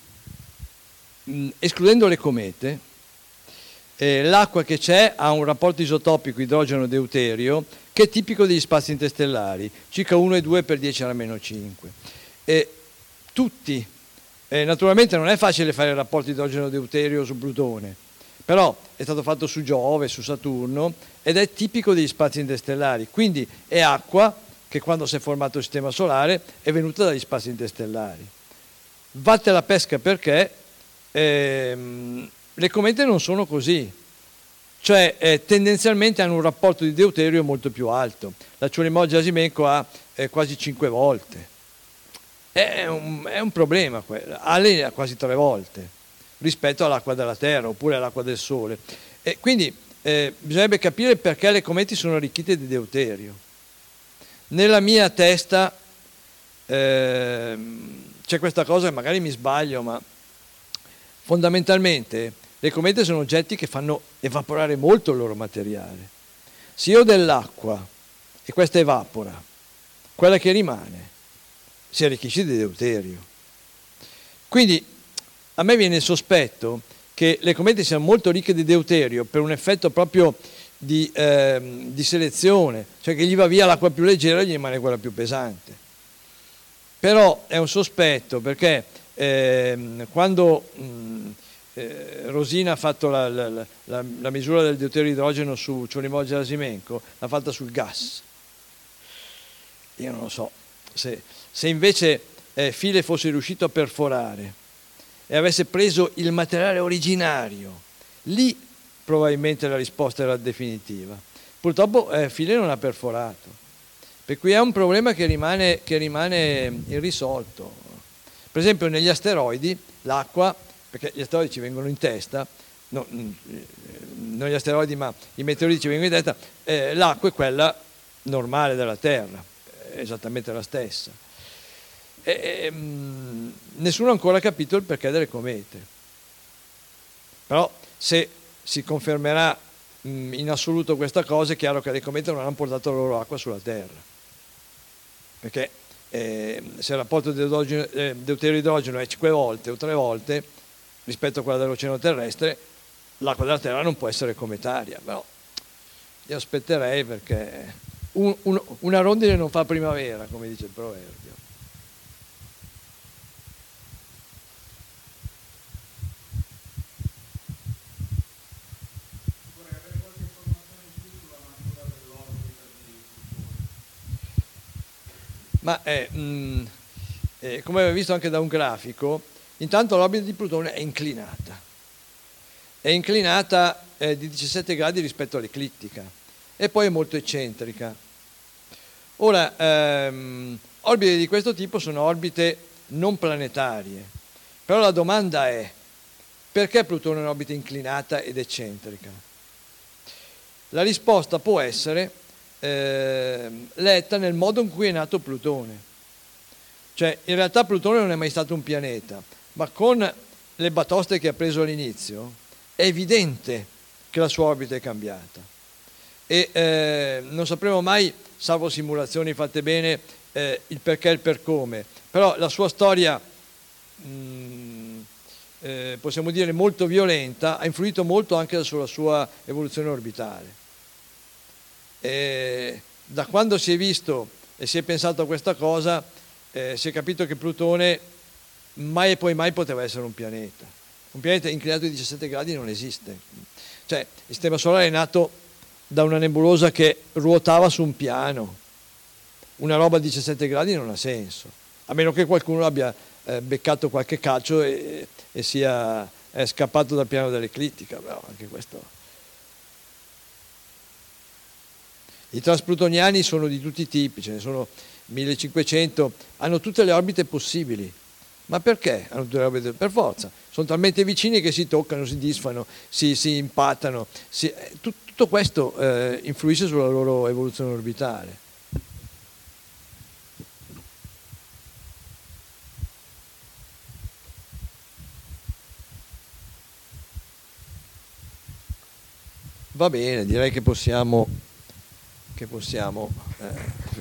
mh, escludendo le comete, eh, l'acqua che c'è ha un rapporto isotopico idrogeno-deuterio che è tipico degli spazi interstellari, circa uno virgola due per dieci alla meno cinque. E tutti, eh, naturalmente non è facile fare il rapporto idrogeno-deuterio su Plutone, però è stato fatto su Giove, su Saturno, ed è tipico degli spazi interstellari, quindi è acqua che quando si è formato il sistema solare è venuta dagli spazi interstellari. Vatte alla pesca perché ehm, le comete non sono così, cioè eh, tendenzialmente hanno un rapporto di deuterio molto più alto. La Churyumov Gerasimenko ha eh, quasi cinque volte. È un, è un problema, Ale ha quasi tre volte rispetto all'acqua della Terra oppure all'acqua del Sole. E quindi eh, bisognerebbe capire perché le comete sono arricchite di deuterio. Nella mia testa eh, c'è questa cosa che magari mi sbaglio, ma fondamentalmente le comete sono oggetti che fanno evaporare molto il loro materiale. Se io ho dell'acqua e questa evapora, quella che rimane si arricchisce di deuterio. Quindi a me viene il sospetto che le comete siano molto ricche di deuterio per un effetto proprio Di, eh, di selezione, cioè che gli va via l'acqua più leggera e gli rimane quella più pesante. Però è un sospetto perché eh, quando mh, eh, Rosina ha fatto la, la, la, la misura del deuterio idrogeno su Churyumov Gerasimenko, l'ha fatta sul gas. Io non lo so, se, se invece eh, Philae fosse riuscito a perforare e avesse preso il materiale originario, lì probabilmente la risposta era definitiva. Purtroppo eh, Philae non ha perforato, per cui è un problema che rimane, che rimane irrisolto. Per esempio negli asteroidi l'acqua, perché gli asteroidi ci vengono in testa, no, non gli asteroidi ma i meteoriti ci vengono in testa, eh, l'acqua è quella normale della Terra, è esattamente la stessa. E, e, mh, nessuno ha ancora capito il perché delle comete. Però se si confermerà mh, in assoluto questa cosa, è chiaro che le comete non hanno portato la loro acqua sulla Terra, perché eh, se il rapporto di eh, deuterio-idrogeno è cinque volte o tre volte rispetto a quella dell'oceano terrestre, l'acqua della Terra non può essere cometaria. Però io aspetterei, perché un, un, una rondine non fa primavera, come dice il proverbio. Ma eh, mh, eh, come avete visto anche da un grafico, intanto l'orbita di Plutone è inclinata. È inclinata eh, di diciassette gradi rispetto all'eclittica e poi è molto eccentrica. Ora, ehm, orbite di questo tipo sono orbite non planetarie, però la domanda è: perché Plutone è un'orbita inclinata ed eccentrica? La risposta può essere eh, letta nel modo in cui è nato Plutone. Cioè, in realtà Plutone non è mai stato un pianeta, ma con le batoste che ha preso all'inizio è evidente che la sua orbita è cambiata. E eh, non sapremo mai, salvo simulazioni fatte bene, eh, il perché e il per come. Però la sua storia, mh, eh, possiamo dire molto violenta, ha influito molto anche sulla sua evoluzione orbitale. E da quando si è visto e si è pensato a questa cosa, eh, si è capito che Plutone mai e poi mai poteva essere un pianeta. Un pianeta inclinato di diciassette gradi non esiste. Cioè, il sistema solare è nato da una nebulosa che ruotava su un piano. Una roba a diciassette gradi non ha senso, a meno che qualcuno abbia eh, beccato qualche calcio e, e sia è scappato dal piano dell'eclittica, però anche questo. I transplutoniani sono di tutti i tipi, ce ne sono millecinquecento, hanno tutte le orbite possibili. Ma perché hanno tutte le orbite? Per forza, sono talmente vicini che si toccano, si disfano, si, si impattano. Si, tutto questo eh, influisce sulla loro evoluzione orbitale. Va bene, direi che possiamo, che possiamo eh,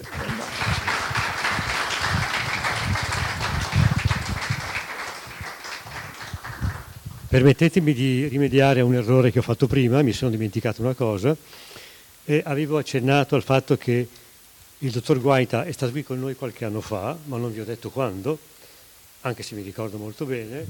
Permettetemi di rimediare a un errore che ho fatto prima, mi sono dimenticato una cosa, e avevo accennato al fatto che il dottor Guaita è stato qui con noi qualche anno fa, ma non vi ho detto quando, anche se mi ricordo molto bene.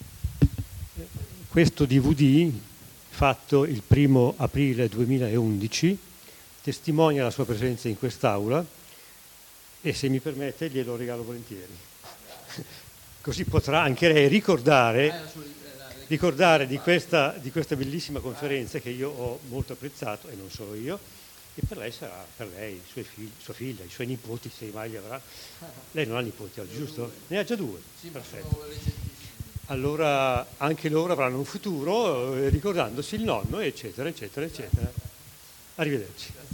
Questo D V D, fatto il primo aprile duemilaundici, testimonia la sua presenza in quest'aula e, se mi permette, glielo regalo volentieri. Così potrà anche lei ricordare... ricordare di questa, di questa bellissima conferenza che io ho molto apprezzato, e non solo io, e per lei sarà, per lei, i suoi figli, sua figlia, i suoi nipoti, se mai li avrà. Lei non ha nipoti oggi, giusto? Ne ha già due? Perfetto. Allora anche loro avranno un futuro eh, ricordandosi il nonno, eccetera, eccetera, eccetera. Arrivederci.